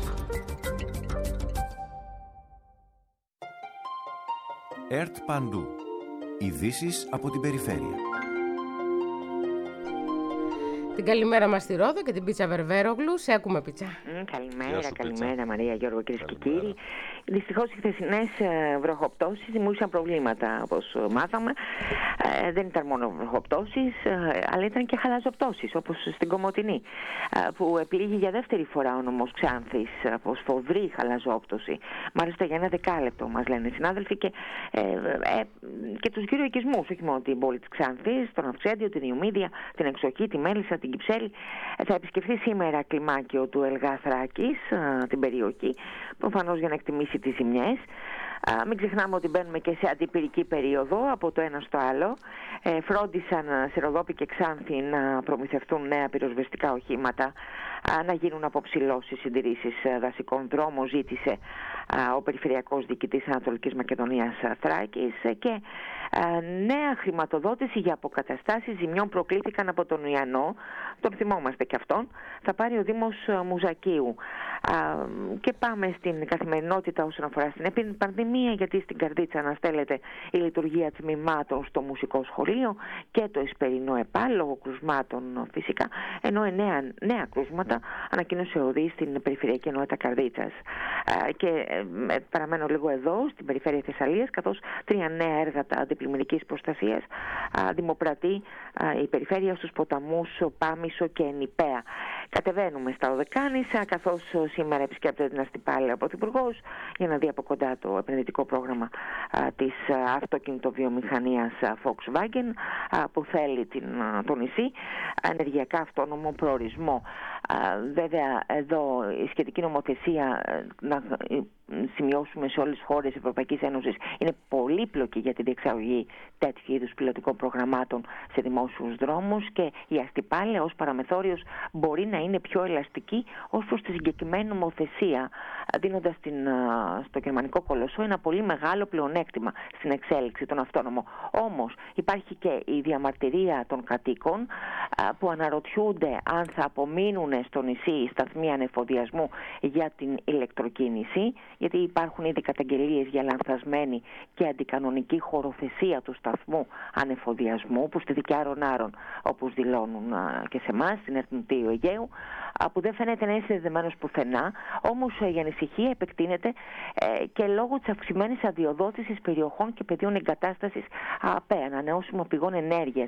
[SPEAKER 9] ΕΡΤ Παντού. Ειδήσεις από την περιφέρεια.
[SPEAKER 2] Την καλημέρα μας στη Ρόδο και την Πίτσα Βερβέρογλου. Σε ακούμε, Πίτσα.
[SPEAKER 10] Καλημέρα Μαρία, Γιώργο, κυρίες και κύριοι. Δυστυχώς οι χθεσινές βροχοπτώσεις δημιούργησαν προβλήματα, όπως μάθαμε. Δεν ήταν μόνο βροχοπτώσεις, αλλά ήταν και χαλαζοπτώσεις, όπως στην Κομοτηνή, που επλήγει για δεύτερη φορά ο νομός Ξάνθης από σφοδρή χαλαζόπτωση. Μάλιστα για 1 δεκάλεπτο, μας λένε οι συνάδελφοι, και τους γύρω οικισμούς, όχι μόνο την πόλη της Ξάνθης, τον Αυξέντιο, την Ιουμίδια, την Εξοχή, τη Μέλισσα, την Κυψέλη. Θα επισκεφθεί σήμερα κλιμάκιο του Ελγά Θράκης, την περιοχή, προφανώς για να εκτιμήσει τις ζημιές. Μην ξεχνάμε ότι μπαίνουμε και σε αντιπυρική περίοδο από το ένα στο άλλο. Φρόντισαν σε Ροδόπη και Ξάνθη να προμηθευτούν νέα πυροσβεστικά οχήματα, να γίνουν αποψηλώσεις, συντηρήσεις δασικών δρόμων, ζήτησε ο Περιφερειακός Διοικητής Ανατολικής Μακεδονίας Θράκης, και νέα χρηματοδότηση για αποκαταστάσεις ζημιών προκλήθηκαν από τον Ιαννό, τον θυμόμαστε και αυτόν, θα πάρει ο Δήμος Μουζακίου. Και πάμε στην καθημερινότητα όσον αφορά στην πανδημία, γιατί στην Καρδίτσα αναστέλλεται η λειτουργία τμήματων στο μουσικό σχολείο και το Εσπερινό ΕΠΑ, λόγω κρουσμάτων φυσικά, ενώ νέα κρούσματα ανακοίνωσε ο ΔΗ στην Περιφερειακή Ενότητα Καρδίτσας. Και παραμένω λίγο εδώ, στην περιφέρεια Θεσσαλίας, καθώς 3 νέα έργα αντιπλημμυρικής προστασίας δημοπρατεί η περιφέρεια στους ποταμούς Πάμισο και Νιπαία. Κατεβαίνουμε στα Οδεκάνησα, καθώς σήμερα επισκέπτεται την Αστυπάλαια ο Πρωθυπουργός για να δει από κοντά το επενδυτικό πρόγραμμα της αυτοκινητοβιομηχανίας Volkswagen, που θέλει το νησί ενεργειακά αυτόνομο προορισμό. Βέβαια εδώ η σχετική νομοθεσία, να σημειώσουμε, σε όλες τις χώρες της Ευρωπαϊκής Ένωσης είναι πολύπλοκη για τη διεξαγωγή τέτοιου είδους πιλωτικών προγραμμάτων σε δημόσιους δρόμους, και η Αστυπάλαια ως παραμεθόριος μπορεί να είναι πιο ελαστική ως προς τη συγκεκριμένη νομοθεσία, δίνοντας στο γερμανικό κολοσσό ένα πολύ μεγάλο πλεονέκτημα στην εξέλιξη των αυτόνομων. Όμως υπάρχει και η διαμαρτυρία των κατοίκων που αναρωτιούνται αν θα απομείνουν στο νησί οι σταθμοί ανεφοδιασμού για την ηλεκτροκίνηση, γιατί υπάρχουν ήδη καταγγελίες για λανθασμένη και αντικανονική χωροθεσία του σταθμού ανεφοδιασμού, που στη δικιά Ρονάρων, όπως δηλώνουν και σε εμάς, στην Εθνική Αιγαίου, που δεν φαίνεται να είναι συνδεδεμένος πουθενά. Όμως η ανησυχία επεκτείνεται και λόγω της αυξημένης αδειοδότησης περιοχών και πεδίων εγκατάστασης ΑΠΕ, ανανεώσιμων πηγών ενέργειας.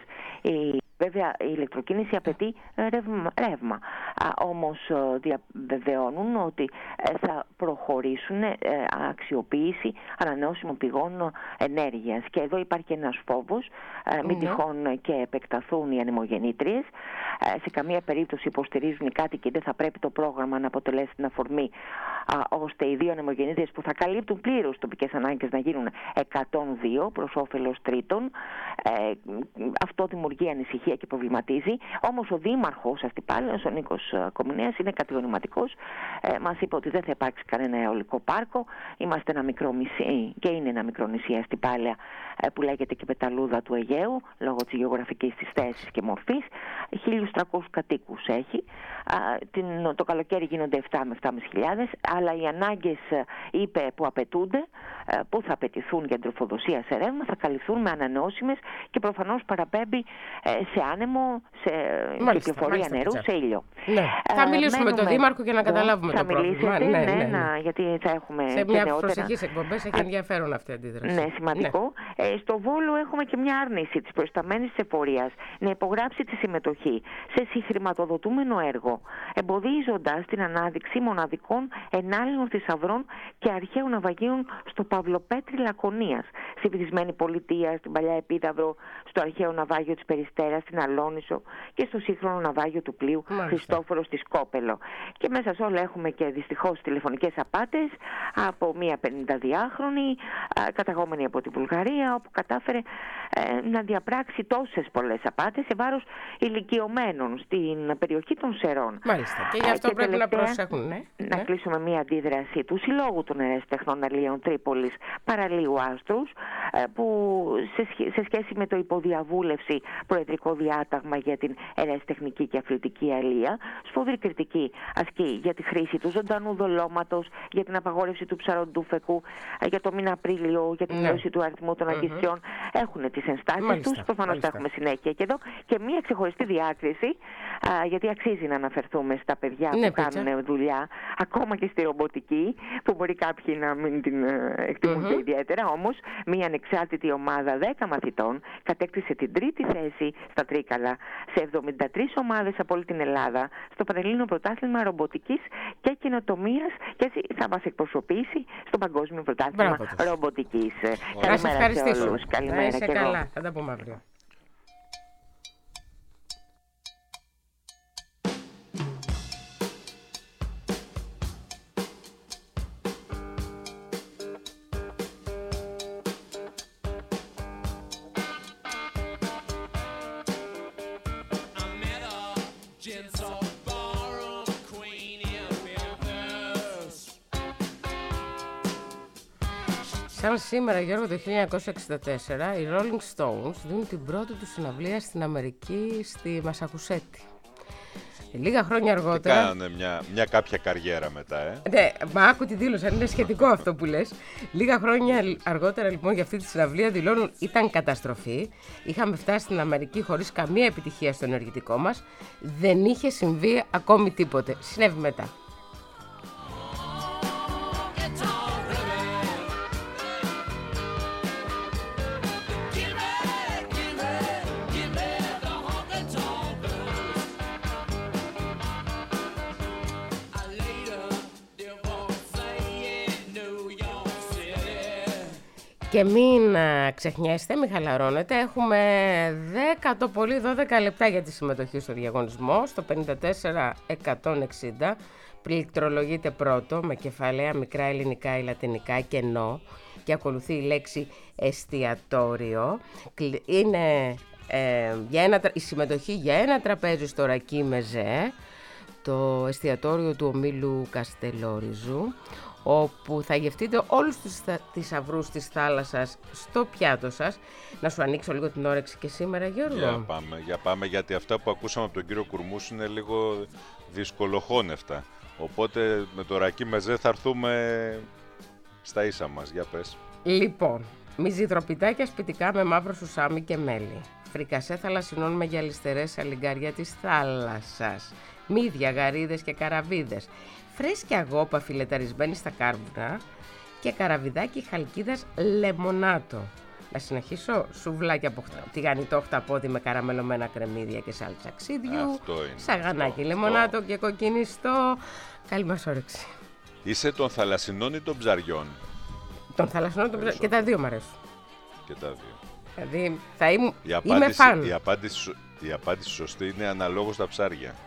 [SPEAKER 10] Βέβαια η ηλεκτροκίνηση απαιτεί ρεύμα, όμως διαβεβαιώνουν ότι θα προχωρήσουν αξιοποίηση ανανεώσιμων πηγών ενέργειας. Και εδώ υπάρχει ένας φόβος, μην τυχόν και επεκταθούν οι ανεμογεννήτριες. Σε καμία περίπτωση υποστηρίζουν οι κάτοικοι, δεν θα πρέπει το πρόγραμμα να αποτελέσει την αφορμή ώστε οι 2 ανεμογεννήτριες που θα καλύπτουν πλήρως τοπικές ανάγκες να γίνουν 102 προς όφελος τρίτων. Αυτό δημιουργεί ανησυχία και προβληματίζει. Όμως ο Δήμαρχος Αστυπάλαιας, ο Νίκος Κομινέας, είναι κατηγορηματικός. Μας είπε ότι δεν θα υπάρξει κανένα αιωλικό πάρκο. Είμαστε ένα μικρό νησί, και είναι ένα μικρό νησί Αστυπάλαια, που λέγεται και Πεταλούδα του Αιγαίου, λόγω της γεωγραφικής της θέσης και μορφής. 1.300 κατοίκους έχει. Το καλοκαίρι γίνονται 7 με 7.500, αλλά οι ανάγκες, είπε, που απαιτούνται, που θα απαιτηθούν για την τροφοδοσία σε ρεύμα, θα καλυφθούν με ανανεώσιμες, και προφανώς παραπέμπει σε άνεμο, σε κυκλοφορία νερού, σε ήλιο.
[SPEAKER 2] Ναι. Θα μιλήσουμε με τον Δήμαρχο για να καταλάβουμε το πρόβλημα.
[SPEAKER 10] Ναι, γιατί θα έχουμε
[SPEAKER 2] σε μια προσεχής εκπομπές, έχει ενδιαφέρον αυτή η αντίδραση.
[SPEAKER 10] Ναι, σημαντικό. Ναι. Στο Βόλο έχουμε και μια άρνηση της προϊσταμένης εφορίας να υπογράψει τη συμμετοχή σε συγχρηματοδοτούμενο έργο, εμποδίζοντας την ανάδειξη μοναδικών ενάλληλων θησαυρών και αρχαίων ναυαγίων στο Παυλοπέτρι Λακωνίας, στη βυθισμένη πολιτεία, στην παλιά Επίδαυρο, στο αρχαίο ναυάγιο της Περιστέρας, στην Αλόνισο και στο σύγχρονο ναυάγιο του πλοίου Χριστόφορο στη Σκόπελο. Και μέσα σε όλα έχουμε και δυστυχώς τηλεφωνικές απάτες από μία 52χρονη καταγόμενη από τη Βουλγαρία, όπου κατάφερε να διαπράξει τόσες πολλές απάτες σε βάρος ηλικιωμένων στην περιοχή των Σερών.
[SPEAKER 2] Μάλιστα. Και γι' αυτό πρέπει να προσέχουν.
[SPEAKER 10] Να κλείσουμε μία αντίδραση του Συλλόγου των Ερασιτεχνών Αλλιέων Τρίπολης Παραλίου Άστρους, που σε σχέση με το υποδιαβούλευση προεδρικό διάταγμα για την ερασιτεχνική και αθλητική αλία, σφοδρή κριτική ασκεί για τη χρήση του ζωντανού δολώματος, για την απαγόρευση του ψαροντούφεκου, για το μήνα Απρίλιο, για τη μείωση του αριθμού των Addition έχουν τις ενστάσεις τους. Προφανώς θα έχουμε συνέχεια και εδώ. Και μία ξεχωριστή διάκριση, γιατί αξίζει να αναφερθούμε στα παιδιά που κάνουν δουλειά, ακόμα και στη ρομποτική, που μπορεί κάποιοι να μην την εκτιμούν και ιδιαίτερα. Όμως, μία ανεξάρτητη ομάδα 10 μαθητών κατέκτησε την τρίτη θέση στα Τρίκαλα σε 73 ομάδες από όλη την Ελλάδα στο Πανελλήνιο Πρωτάθλημα Ρομποτικής και Καινοτομίας, και έτσι θα μας εκπροσωπήσει στο Παγκόσμιο Πρωτάθλημα Ρομποτικής. Καλημέρα σε όλους. Καλημέρα και
[SPEAKER 2] καλά. Θα τα πούμε αύριο. Σαν σήμερα, Γιώργο, το 1964, οι Rolling Stones δίνουν την πρώτη τους συναυλία στην Αμερική, στη Μασακουσέτη. Λίγα χρόνια αργότερα...
[SPEAKER 3] Κάνανε μια κάποια καριέρα μετά,
[SPEAKER 2] Ναι, μα άκου τη δήλωση, είναι σχετικό αυτό που λες. Λίγα χρόνια αργότερα, λοιπόν, για αυτή τη συναυλία δηλώνουν ήταν καταστροφή. Είχαμε φτάσει στην Αμερική χωρίς καμία επιτυχία στο ενεργητικό μας. Δεν είχε συμβεί ακόμη τίποτε. Συνέβη μετά. Και μην ξεχνιέστε, μην χαλαρώνετε, έχουμε 10 το πολύ 12 λεπτά για τη συμμετοχή στο διαγωνισμό. Στο 54-160 πληκτρολογείτε πρώτο με κεφαλαία μικρά ελληνικά ή λατινικά κενό και ακολουθεί η λέξη εστιατόριο. Είναι η συμμετοχή για ένα τραπέζι στο Ρακί Μεζέ, το εστιατόριο του ομίλου Καστελόριζου, όπου θα γευτείτε όλους τους θησαυρούς της θάλασσας στο πιάτο σας. Να σου ανοίξω λίγο την όρεξη και σήμερα, Γιώργο.
[SPEAKER 3] Για πάμε, γιατί αυτά που ακούσαμε από τον κύριο Κουρμούσου είναι λίγο δυσκολοχώνευτα. Οπότε με το Ρακί Μεζέ θα έρθουμε στα ίσα μας. Για πες.
[SPEAKER 2] Λοιπόν, μυζιδροπιτάκια σπιτικά με μαύρο σουσάμι και μέλι. Φρικασέ θαλασσινών με γυαλιστερές αλιγκάρια της θάλασσας. Μύδια, γαρίδες και καραβίδες. Φρέσκια αγόπα φιλεταρισμένη στα κάρβουνα και καραβιδάκι χαλκίδας λεμονάτο. Να συνεχίσω, σουβλάκια από τηγανιτό χταπόδι με καραμελωμένα κρεμμύδια και σάλτσα ξύδιου, σαγανάκι λεμονάτο και κοκκινιστό. Καλή μας όρεξη.
[SPEAKER 3] Είσαι των θαλασσινών ή των ψαριών?
[SPEAKER 2] Των θαλασσινών των ψαριών, και τα δύο μ' αρέσουν.
[SPEAKER 3] Και τα δύο.
[SPEAKER 2] Δηλαδή θα είμαι φαν.
[SPEAKER 3] Η απάντηση σωστή είναι αναλόγως τα ψάρια.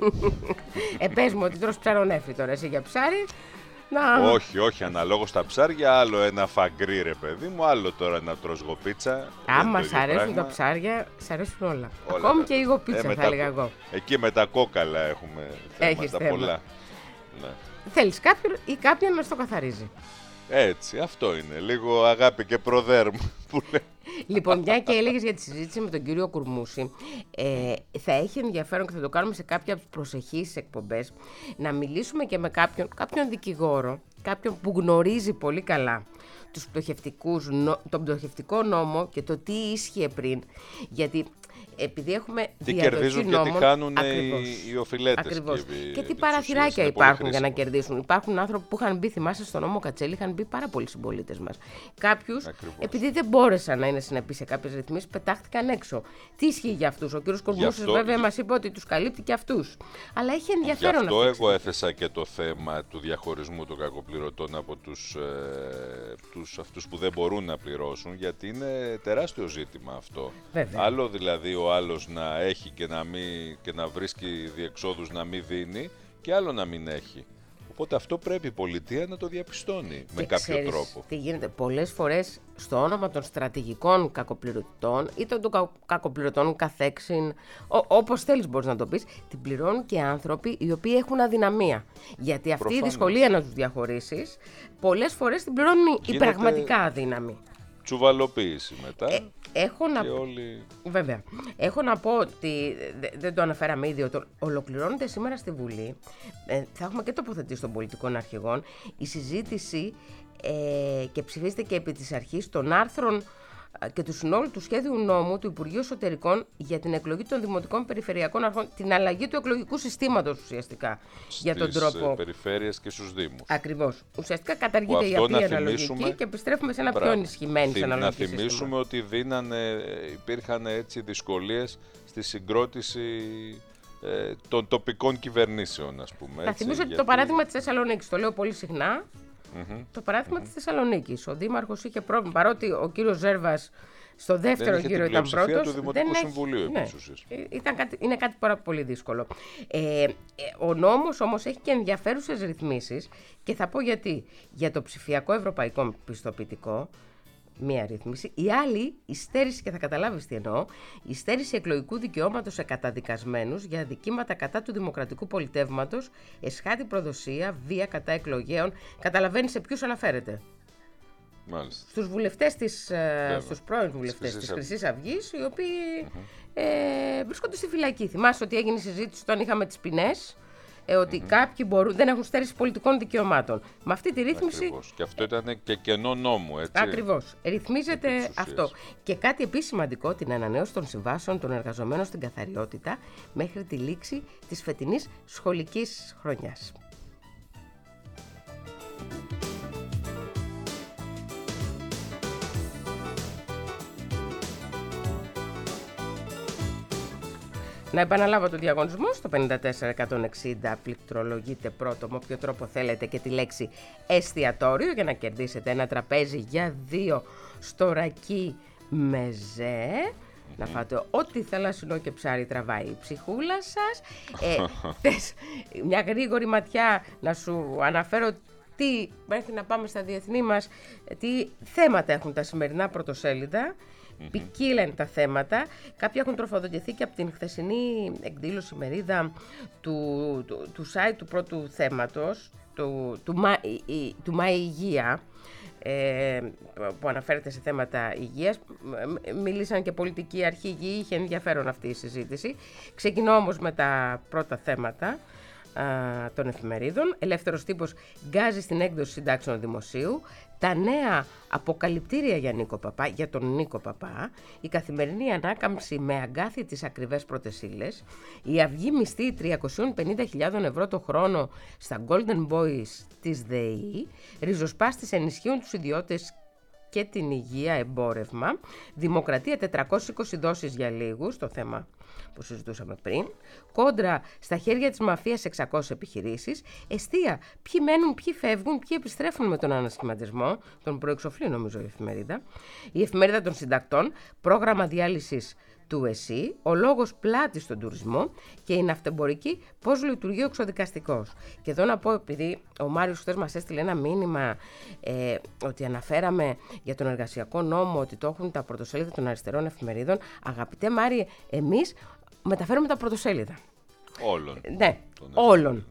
[SPEAKER 2] Πες μου ότι τρως ψαρονέφι τώρα, εσύ για ψάρι.
[SPEAKER 3] Όχι, αναλόγως τα ψάρια, άλλο ένα φαγκρί ρε παιδί μου, άλλο τώρα να τρως γοπίτσα.
[SPEAKER 2] Άμα σ' αρέσουν τα ψάρια, σ' αρέσουν όλα. Ακόμη και η γοπίτσα θα έλεγα εγώ.
[SPEAKER 3] Εκεί με τα κόκαλα έχουμε θέματα πολλά. Ναι.
[SPEAKER 2] Θέλεις κάποιον ή κάποιον να στο καθαρίζει.
[SPEAKER 3] Έτσι, αυτό είναι. Λίγο αγάπη και προδέρμ που λέει.
[SPEAKER 2] Λοιπόν, μια και έλεγες για τη συζήτηση με τον κύριο Κουρμούση, θα έχει ενδιαφέρον και θα το κάνουμε σε κάποια από τις προσεχείς εκπομπές, να μιλήσουμε και με κάποιον δικηγόρο, κάποιον που γνωρίζει πολύ καλά τον πτωχευτικό νόμο και το τι ίσχυε πριν. Γιατί επειδή έχουμε
[SPEAKER 3] τι κερδίζουν
[SPEAKER 2] νόμων,
[SPEAKER 3] και τι χάνουν οι οφειλέτες.
[SPEAKER 2] Ακριβώς. Και τι παραθυράκια υπάρχουν για να κερδίσουν. Υπάρχουν άνθρωποι που είχαν μπει, θυμάσαι, στον νόμο Κατσέλη, είχαν μπει πάρα πολλοί συμπολίτες μας. Κάποιους, επειδή δεν μπόρεσαν να είναι συνεπείς σε κάποιες ρυθμίσεις, πετάχτηκαν έξω. Τι ισχύει για αυτούς? Ο κύριος Κορμούσης βέβαια μας είπε ότι τους καλύπτει και αυτούς. Αλλά έχει ενδιαφέρον.
[SPEAKER 3] Γι' αυτό εγώ έθεσα και το θέμα του διαχωρισμού των κακοπληρωτών από αυτούς που δεν μπορούν να πληρώσουν, γιατί είναι τεράστιο ζήτημα αυτό.
[SPEAKER 2] Βέβαια.
[SPEAKER 3] Άλλο δηλαδή ο άλλος να έχει και να βρίσκει διεξόδους να μην δίνει, και άλλο να μην έχει. Οπότε αυτό πρέπει η πολιτεία να το διαπιστώνει με κάποιο τρόπο.
[SPEAKER 2] Τι γίνεται πολλές φορές στο όνομα των στρατηγικών κακοπληρωτών ή των κακοπληρωτών καθέξιν, όπως θέλεις μπορείς να το πεις, την πληρώνουν και άνθρωποι οι οποίοι έχουν αδυναμία. Γιατί αυτή η δυσκολία να τους διαχωρίσεις, πολλές φορές την πληρώνουν οι πραγματικά αδύναμοι.
[SPEAKER 3] Τσουβαλοποίηση μετά.
[SPEAKER 2] Βέβαια. Έχω να πω ότι δεν το αναφέραμε ήδη, ότι ολοκληρώνεται σήμερα στη Βουλή. Θα έχουμε και τοποθετήσει των πολιτικών αρχηγών η συζήτηση και ψηφίστε και επί της αρχής των άρθρων και του συνόλου του σχέδιου νόμου του Υπουργείου Εσωτερικών για την εκλογή των Δημοτικών Περιφερειακών Αρχών, την αλλαγή του εκλογικού συστήματος ουσιαστικά για τον τρόπο.
[SPEAKER 3] Στις περιφέρειες και στους Δήμους.
[SPEAKER 2] Ακριβώς. Ουσιαστικά καταργείται η απλή αναλογική και επιστρέφουμε σε ένα πιο ενισχυμένη αναλογική.
[SPEAKER 3] Να θυμίσουμε ότι υπήρχαν έτσι δυσκολίες στη συγκρότηση των τοπικών κυβερνήσεων, ας πούμε.
[SPEAKER 2] Θα θυμίσω ότι το παράδειγμα της Θεσσαλονίκης, το λέω πολύ συχνά. Το παράδειγμα της Θεσσαλονίκης. Ο Δήμαρχος είχε πρόβλημα, παρότι ο κύριος Ζέρβας στο δεύτερο γύρο ήταν πρώτος.
[SPEAKER 3] Του Δημοτικού Συμβουλίου,
[SPEAKER 2] είναι κάτι πάρα πολύ δύσκολο. Ο νόμος όμως έχει και ενδιαφέρουσες ρυθμίσεις και θα πω γιατί. Για το ψηφιακό ευρωπαϊκό πιστοποιητικό, μία ρύθμιση. Η άλλη, η στέρηση, και θα καταλάβεις τι εννοώ, η στέρηση εκλογικού δικαιώματος σε καταδικασμένους για αδικήματα κατά του δημοκρατικού πολιτεύματος, εσχάτη προδοσία, βία κατά εκλογέων. Καταλαβαίνεις σε ποιους αναφέρεται.
[SPEAKER 3] Μάλιστα.
[SPEAKER 2] Στους βουλευτές στους πρώην βουλευτές της Χρυσής Αυγής, οι οποίοι βρίσκονται στη φυλακή. Θυμάσαι ότι έγινε συζήτηση όταν είχαμε τις ποινές, ότι κάποιοι δεν έχουν στέρηση πολιτικών δικαιωμάτων. Με αυτή τη ρύθμιση.
[SPEAKER 3] Ακριβώς. Και αυτό ήταν και κενό νόμου, έτσι.
[SPEAKER 2] Ακριβώς. Ρυθμίζεται αυτό. Και κάτι επίσης σημαντικό, την ανανέωση των συμβάσεων των εργαζομένων στην καθαριότητα μέχρι τη λήξη της φετινής σχολικής χρονιάς. Να επαναλάβω το διαγωνισμό στο 54160, πληκτρολογείτε πρώτο με όποιο τρόπο θέλετε και τη λέξη εστιατόριο για να κερδίσετε ένα τραπέζι για 2 στο Ρακί Μεζέ. Να φάτε ό,τι θαλασσινό και ψάρι τραβάει η ψυχούλα σας. Θες μια γρήγορη ματιά να σου αναφέρω μέχρι να πάμε στα διεθνή μας, τι θέματα έχουν τα σημερινά πρωτοσέλιδα. Ποικίλα είναι τα θέματα. Κάποια έχουν τροφοδοτηθεί και από την χθεσινή εκδήλωση μερίδα του site του πρώτου θέματος, του ΜΑ Υγεία, που αναφέρεται σε θέματα υγείας. Μίλησαν και πολιτική αρχή υγεία, είχε ενδιαφέρον αυτή η συζήτηση. Ξεκινώ όμως με τα πρώτα θέματα των εφημερίδων. Ελεύθερος τύπος γκάζει στην έκδοση συντάξεων δημοσίου. Τα νέα αποκαλυπτήρια για τον Νίκο Παπά. Η καθημερινή ανάκαμψη με αγκάθι τις ακριβές πρώτες ύλες. Η αυγή μισθή 350.000 ευρώ το χρόνο στα Golden Boys της ΔΕΗ. Ριζοσπάστης ενισχύουν τους ιδιώτες και την υγεία, εμπόρευμα. Δημοκρατία 420 δόσεις για λίγους, το θέμα που συζητούσαμε πριν. Κόντρα στα χέρια της μαφίας 600 επιχειρήσεις. Εστία, ποιοι μένουν, ποιοι φεύγουν, ποιοι επιστρέφουν με τον ανασχηματισμό. Τον προεξοφλεί νομίζω η εφημερίδα. Η εφημερίδα των συντακτών, πρόγραμμα διάλυσης του ΕΣΥ, ο λόγος πλάτη στον τουρισμό και η ναυτεμπορική, πώς λειτουργεί ο εξοδικαστικός. Και εδώ να πω, επειδή ο Μάριος χθες μας έστειλε ένα μήνυμα ότι αναφέραμε για τον εργασιακό νόμο, ότι το έχουν τα πρωτοσέλιδα των αριστερών εφημερίδων. Αγαπητέ Μάριε, εμείς μεταφέρουμε τα πρωτοσέλιδα.
[SPEAKER 3] Όλων.
[SPEAKER 2] Ναι, όλων.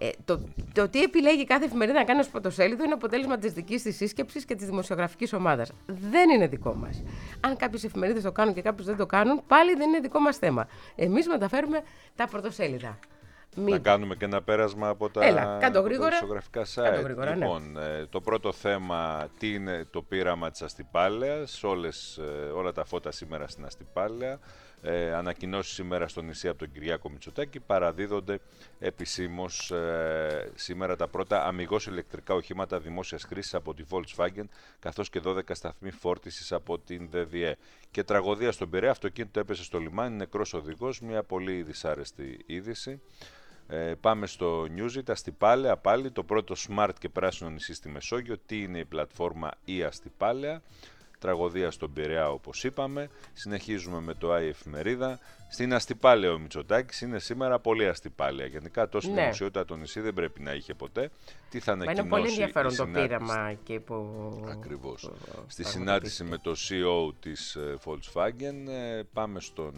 [SPEAKER 2] Το τι επιλέγει κάθε εφημερίδα να κάνει ως πρωτοσέλιδο είναι αποτέλεσμα της δικής της σύσκεψης και της δημοσιογραφικής ομάδας. Δεν είναι δικό μας. Αν κάποιες εφημερίδες το κάνουν και κάποιες δεν το κάνουν, πάλι δεν είναι δικό μας θέμα. Εμείς μεταφέρουμε τα πρωτοσέλιδα.
[SPEAKER 3] Να κάνουμε και ένα πέρασμα από τα δημοσιογραφικά site. Λοιπόν, το πρώτο θέμα, τι είναι το πείραμα της Αστυπάλαιας, όλα τα φώτα σήμερα στην Αστυπάλαια. Ανακοινώσεις σήμερα στο νησί από τον Κυριάκο Μητσοτάκη. Παραδίδονται επισήμως σήμερα τα πρώτα αμιγώς ηλεκτρικά οχήματα δημόσιας χρήσης από τη Volkswagen, καθώς και 12 σταθμοί φόρτισης από την ΔΔΕ. Και τραγωδία στον Πειραιά, αυτοκίνητο έπεσε στο λιμάνι, νεκρός οδηγός, μια πολύ δυσάρεστη είδηση. Πάμε στο Newsy, τα Αστυπάλαια πάλι, το πρώτο smart και πράσινο νησί στη Μεσόγειο. Τι είναι η πλατφόρμα η Αστυπάλαια? Τραγωδία στον Πειραιά, όπως είπαμε. Συνεχίζουμε με το Εφημερίδα. Στην Αστυπάλαια ο Μητσοτάκης είναι σήμερα πολύ Αστυπάλαια. Γενικά τόση δημοσιότητα το νησί δεν πρέπει να είχε ποτέ. Τι θα ανακοινώσει?
[SPEAKER 2] Είναι πολύ ενδιαφέρον το πείραμα εκεί που...
[SPEAKER 3] Ακριβώς. Στη συνάντηση με το CEO της Volkswagen πάμε στον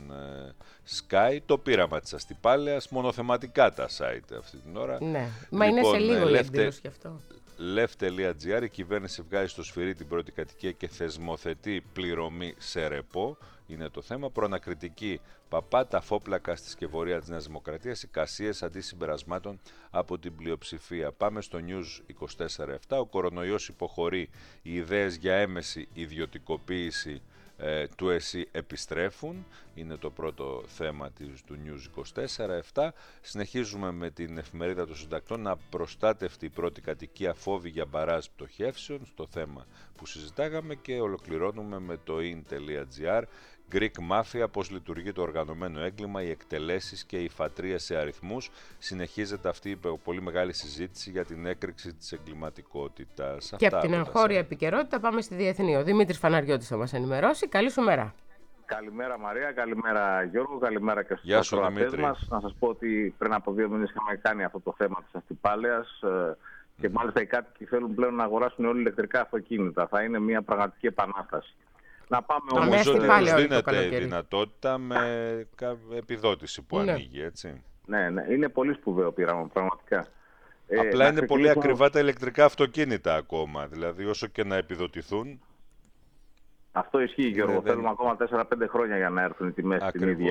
[SPEAKER 3] Sky. Το πείραμα της Αστυπάλαιας, μονοθεματικά τα site αυτή την ώρα.
[SPEAKER 2] Ναι, μα είναι σε λίγο η εκδήλωση γι' αυτό.
[SPEAKER 3] Lev.gr, η κυβέρνηση βγάζει στο σφυρί την πρώτη κατοικία και θεσμοθετεί πληρωμή σε ρεπό. Είναι το θέμα. Προανακριτική Παπά, τα φόπλακα στη σκευωρία της Νέας Δημοκρατίας, εικασίες αντί συμπερασμάτων από την πλειοψηφία. Πάμε στο News 24/7. Ο κορονοϊός υποχωρεί, οι ιδέες για έμεση ιδιωτικοποίηση του ΕΣΥ επιστρέφουν. Είναι το πρώτο θέμα του News 24/7. Συνεχίζουμε με την εφημερίδα των συντακτών. Απροστάτευτη η πρώτη κατοικία, φόβη για μπαράζ πτωχεύσεων, στο θέμα που συζητάγαμε, και ολοκληρώνουμε με το in.gr. Greek Mafia, πώς λειτουργεί το οργανωμένο έγκλημα, οι εκτελέσεις και οι φατρίες σε αριθμούς. Συνεχίζεται αυτή η πολύ μεγάλη συζήτηση για την έκρηξη της εγκληματικότητας.
[SPEAKER 2] Και από την εγχώρια επικαιρότητα πάμε στη διεθνή. Ο Δημήτρης Φαναριώτης θα μας ενημερώσει. Καλή σου μέρα.
[SPEAKER 11] Καλημέρα Μαρία, καλημέρα Γιώργο, καλημέρα και στους ακροατές μας. Να σας πω ότι πριν από 2 μήνες είχαμε κάνει αυτό το θέμα της Αστυπάλαιας και μάλιστα οι κάτοικοι θέλουν πλέον να αγοράσουν όλοι ηλεκτρικά αυτοκίνητα. Θα είναι μια πραγματική επανάσταση. Να πάμε όμως.
[SPEAKER 3] Νομίζω ότι τους δίνεται η δυνατότητα με επιδότηση που ανοίγει, έτσι.
[SPEAKER 11] Ναι, είναι πολύ σπουδαίο πείραμα, πραγματικά.
[SPEAKER 3] Απλά είναι πολύ ακριβά τα ηλεκτρικά αυτοκίνητα ακόμα, δηλαδή όσο και να επιδοτηθούν.
[SPEAKER 11] Αυτό ισχύει, Γιώργο. Θέλουμε ακόμα 4-5 χρόνια για να έρθουν οι τιμές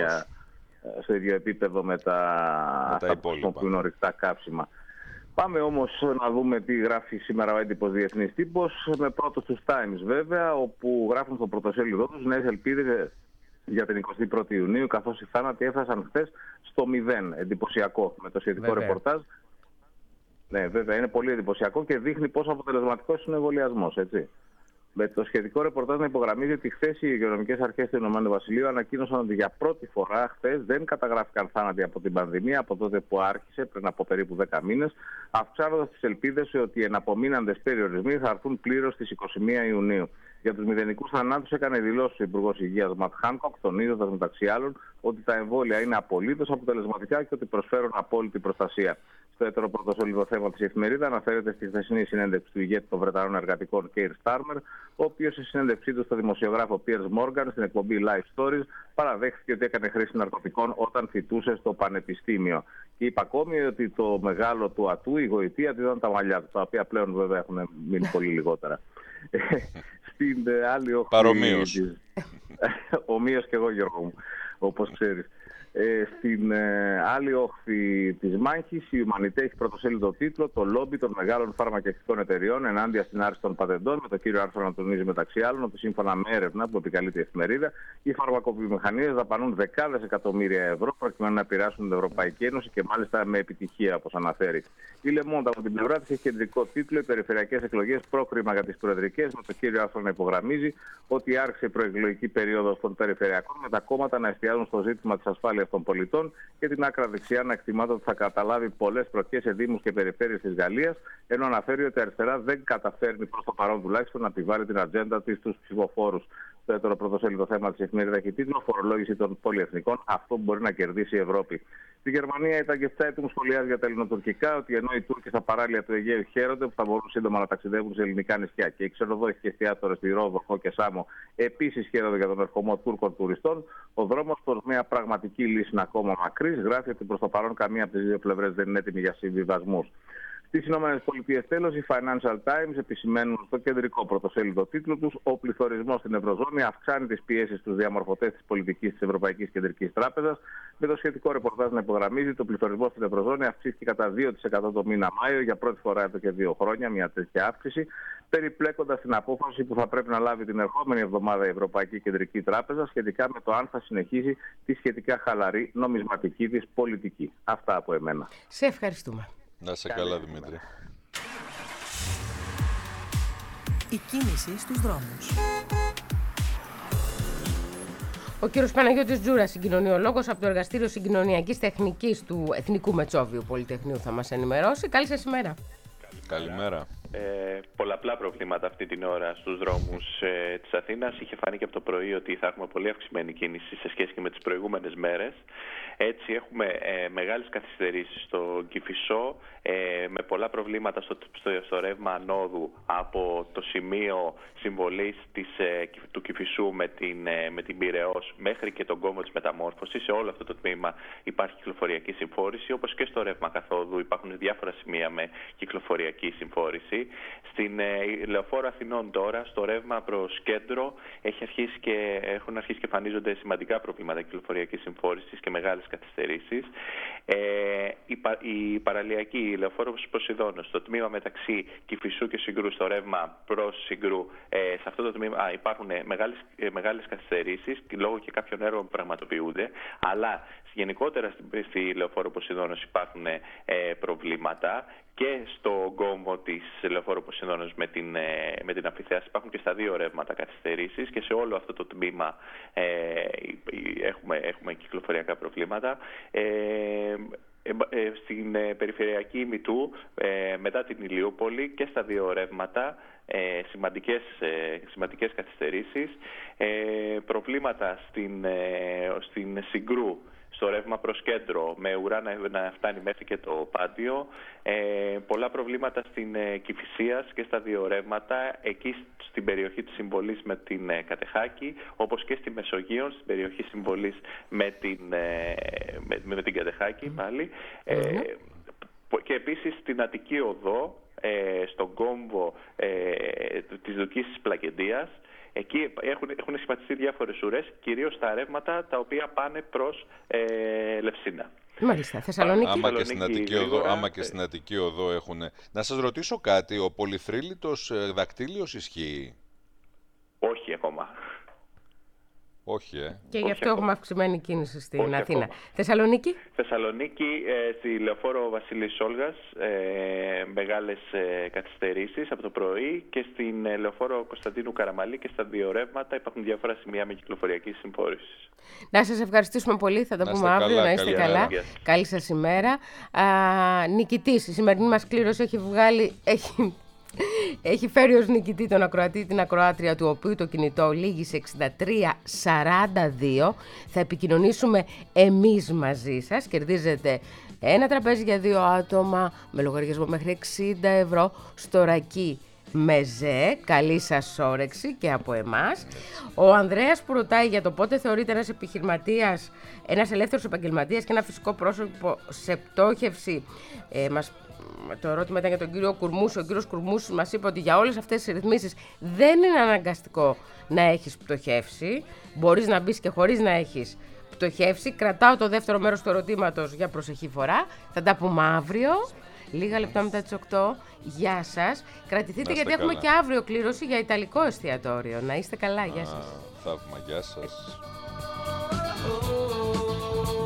[SPEAKER 11] στο ίδιο επίπεδο με τα που χρησιμοποιούν ορυκτά καύσιμα. Πάμε όμως να δούμε τι γράφει σήμερα ο έντυπος Διεθνής Τύπος, με πρώτο στους Times βέβαια, όπου γράφουν στο πρωτοσέλιδό τους νέες ελπίδες για την 21η Ιουνίου, καθώς οι θάνατοι έφτασαν χθες στο 0. Εντυπωσιακό με το σχετικό ρεπορτάζ. Ναι, βέβαια είναι πολύ εντυπωσιακό και δείχνει πόσο αποτελεσματικός είναι ο εμβολιασμός, έτσι. Με το σχετικό ρεπορτάζ να υπογραμμίζει ότι χθες οι υγειονομικές αρχές του Ηνωμένου Βασιλείου ανακοίνωσαν ότι για πρώτη φορά χθες δεν καταγράφηκαν θάνατοι από την πανδημία από τότε που άρχισε πριν από περίπου 10 μήνες, αυξάνοντας τις ελπίδες ότι οι εναπομείναντες περιορισμοί θα έρθουν πλήρως στις 21 Ιουνίου. Για τους μηδενικούς θανάτους έκανε δηλώσει ο Υπουργός Υγείας Ματ Χάνκοκ, τονίζοντας μεταξύ άλλων ότι τα εμβόλια είναι απολύτως αποτελεσματικά και ότι προσφέρουν απόλυτη προστασία. Στο έτερο πρωτοσέλιδο θέμα της εφημερίδα αναφέρεται στη χθεσινή συνέντευξη του ηγέτη των Βρετανών εργατικών Κέιρ Στάρμερ, ο οποίος σε συνέντευξή του στο δημοσιογράφο Πιέρς Μόργαν στην εκπομπή Live Stories παραδέχθηκε ότι έκανε χρήση ναρκωτικών όταν φοιτούσε στο πανεπιστήμιο. Και είπε ακόμη ότι το μεγάλο του ατού, η γοητεία του, ήταν τα μαλλιά του, τα οποία πλέον βέβαια έχουν μείνει πολύ λιγότερα. Στην άλλη όχθη.
[SPEAKER 3] Παρομοίως.
[SPEAKER 11] Ομοίως και εγώ, Γιώργο μου, όπως ξέρεις. Στην άλλη όχθη της μάχης, η Humanité έχει πρωτοσέλιδο τίτλο «Το λόμπι των μεγάλων φαρμακευτικών εταιριών ενάντια στην άρση των πατεντών», με το κύριο άρθρο να τονίζει μεταξύ άλλων ότι σύμφωνα με έρευνα που επικαλείται η εφημερίδα, οι φαρμακοβιομηχανίες δαπανούν δεκάδες εκατομμύρια ευρώ προκειμένου να επηρεάσουν την Ευρωπαϊκή Ένωση και μάλιστα με επιτυχία, όπως αναφέρει. Η Le Monde από την πλευρά της έχει κεντρικό τίτλο «Οι περιφερειακές εκλογές πρόκριμα για τις προεδρικές», με το κύριο άρθρο να υπογραμμίζει ότι άρχισε η προεκλογική περίοδος των περιφερειακών με τα κόμματα να εστιάζουν στο ζήτημα της ασφάλειας των πολιτών και την άκρα δεξιά να εκτιμάται ότι θα καταλάβει πολλές προκές σε δήμους και περιφέρειες της Γαλλίας, ενώ αναφέρει ότι η αριστερά δεν καταφέρνει προς το παρόν τουλάχιστον να επιβάλλει την ατζέντα της στους ψηφοφόρους. Το έτερο πρωτοσέλιδο θέμα της εφημερίδα έχει τίτλο «Φορολόγηση των πολυεθνικών. Αυτό που μπορεί να κερδίσει η Ευρώπη». Στη Γερμανία η Tageszeitung σχολιάζει για τα ελληνοτουρκικά ότι ενώ οι Τούρκοι στα παράλια του Αιγαίου χαίρονται που θα μπορούν σύντομα να ταξιδεύουν σε ελληνικά νησιά και οι ξενοδόχοι και εστιατόρες στη Ρόδο, Χο και Σάμο επίσης χαίρονται για τον ερχομό Τούρκων τουριστών, ο δρόμος προς μια πραγματική λύση είναι ακόμα μακρύς. Γράφει ότι προς το παρόν καμία από τις δύο πλευρές δεν είναι έτοιμη για συμβιβασμούς. Στις ΗΠΑ τέλος, οι Financial Times επισημαίνουν στο κεντρικό πρωτοσέλιδο τίτλο τους «Ο πληθωρισμός στην Ευρωζώνη αυξάνει τις πιέσεις στους διαμορφωτές της πολιτικής της Ευρωπαϊκής Κεντρικής Τράπεζας». Με το σχετικό ρεπορτάζ να υπογραμμίζει ότι ο πληθωρισμός στην Ευρωζώνη αυξήθηκε κατά 2% το μήνα Μάιο για πρώτη φορά εδώ και 2 χρόνια, μια τέτοια αύξηση, περιπλέκοντας την απόφαση που θα πρέπει να λάβει την ερχόμενη εβδομάδα η Ευρωπαϊκή Κεντρική Τράπεζα σχετικά με το αν θα συνεχίσει τη σχετικά χαλαρή νομισματική της πολιτική. Αυτά από εμένα.
[SPEAKER 2] Σε ευχαριστούμε.
[SPEAKER 3] Να σε καλά, Δημήτρη.
[SPEAKER 8] Η κίνηση στους δρόμους.
[SPEAKER 2] Ο κύριος Παναγιώτης Τζούρας, συγκοινωνιολόγος από το Εργαστήριο Συγκοινωνιακής Τεχνικής του Εθνικού Μετσόβιου Πολυτεχνείου, θα μας ενημερώσει. Καλή σας ημέρα.
[SPEAKER 3] Καλημέρα.
[SPEAKER 12] Πολλαπλά προβλήματα αυτή την ώρα στους δρόμους της Αθήνας. Είχε φανεί και από το πρωί ότι θα έχουμε πολύ αυξημένη κίνηση σε σχέση και με τις προηγούμενες μέρες. Έτσι έχουμε μεγάλες καθυστερήσεις στο Κηφισό, με πολλά προβλήματα στο ρεύμα ανόδου από το σημείο συμβολής του Κηφισού με την Πειραιώς μέχρι και τον κόμβο της μεταμόρφωσης. Σε όλο αυτό το τμήμα υπάρχει κυκλοφοριακή συμφόρηση, όπως και στο ρεύμα καθόδου υπάρχουν διάφορα σημεία με κυκλοφοριακή συμφόρηση. Στην Λεωφόρο Αθηνών τώρα, στο ρεύμα προς κέντρο, έχουν αρχίσει και εμφανίζονται σημαντικά προβλήματα κυκλοφοριακής συμφόρησης και μεγάλες καθυστερήσεις. Η παραλιακή λεωφόρος Ποσειδώνος, στο τμήμα μεταξύ Κηφισού και Συγκρού, στο ρεύμα προς Συγκρού, σε αυτό το τμήμα υπάρχουν μεγάλες καθυστερήσεις λόγω και κάποιων έργων που πραγματοποιούνται, αλλά γενικότερα στη λεωφόρο Ποσειδώνος υπάρχουν προβλήματα και στο γκόμβο της λεωφόρου Ποσειδώνος με την αμφιθέαση υπάρχουν και στα δύο ρεύματα καθυστερήσεις και σε όλο αυτό το τμήμα έχουμε κυκλοφοριακά προβλήματα. Στην περιφερειακή Μητού μετά την Ηλιούπολη και στα δύο ρεύματα σημαντικές καθυστερήσεις, προβλήματα στην Συγκρού στο ρεύμα προς κέντρο με ουρά να φτάνει μέχρι και το Πάντιο, πολλά προβλήματα στην Κηφισίας και στα δύο ρεύματα, εκεί στην περιοχή της συμβολής με την Κατεχάκη, όπως και στη Μεσογείο στην περιοχή συμβολής με την Κατεχάκη πάλι, και επίσης στην Αττική Οδό, στον κόμβο της Δουκής της Πλακεντίας. Εκεί έχουν σχηματιστεί διάφορες ουρές, κυρίως στα ρεύματα τα οποία πάνε προς Λευσίνα.
[SPEAKER 2] Μάλιστα, Θεσσαλονίκη.
[SPEAKER 3] Άμα και στην Αττική Οδό έχουν. Να σας ρωτήσω κάτι, ο πολυθρύλιτος δακτύλιος ισχύει?
[SPEAKER 12] Όχι ακόμα.
[SPEAKER 3] Όχι,
[SPEAKER 2] Και γι' αυτό έχουμε αυξημένη κίνηση στην Αθήνα.
[SPEAKER 12] Ακόμα.
[SPEAKER 2] Θεσσαλονίκη.
[SPEAKER 12] Θεσσαλονίκη, στη λεωφόρο Βασίλης Όλγας, μεγάλες καθυστερήσεις από το πρωί, και στην λεωφόρο Κωνσταντίνου Καραμαλή και στα δύο ρεύματα υπάρχουν διάφορα σημεία με κυκλοφοριακή συμφόρηση.
[SPEAKER 2] Να σας ευχαριστήσουμε πολύ, θα τα πούμε αύριο, να είστε καλά. Καλή σας ημέρα. Νικητής, η σημερινή μας κλήρωση έχει φέρει ως νικητή τον ακροατή, την ακροάτρια του οποίου το κινητό λήγει σε 6342. Θα επικοινωνήσουμε εμείς μαζί σας. Κερδίζετε ένα τραπέζι για 2 άτομα με λογαριασμό μέχρι 60 ευρώ στο Ρακί Μεζέ. Καλή σας όρεξη και από εμάς. Ο Ανδρέας που ρωτάει για το πότε θεωρείται ένας επιχειρηματίας, ένας ελεύθερος επαγγελματίας και ένα φυσικό πρόσωπο σε πτώχευση, το ερώτημα ήταν για τον κύριο Κουρμούση. Ο κύριος Κουρμούσης μας είπε ότι για όλες αυτές τις ρυθμίσεις δεν είναι αναγκαστικό να έχεις πτωχεύσει. Μπορείς να μπεις και χωρίς να έχεις πτωχεύσει. Κρατάω το δεύτερο μέρος του ερωτήματος για προσεχή φορά. Θα τα πούμε αύριο, λίγα λεπτά μετά τις 8. Γεια σας. Κρατηθείτε γιατί έχουμε και αύριο κλήρωση για ιταλικό εστιατόριο. Να είστε καλά. Γεια σας.
[SPEAKER 3] Θαύμα. Γεια σας.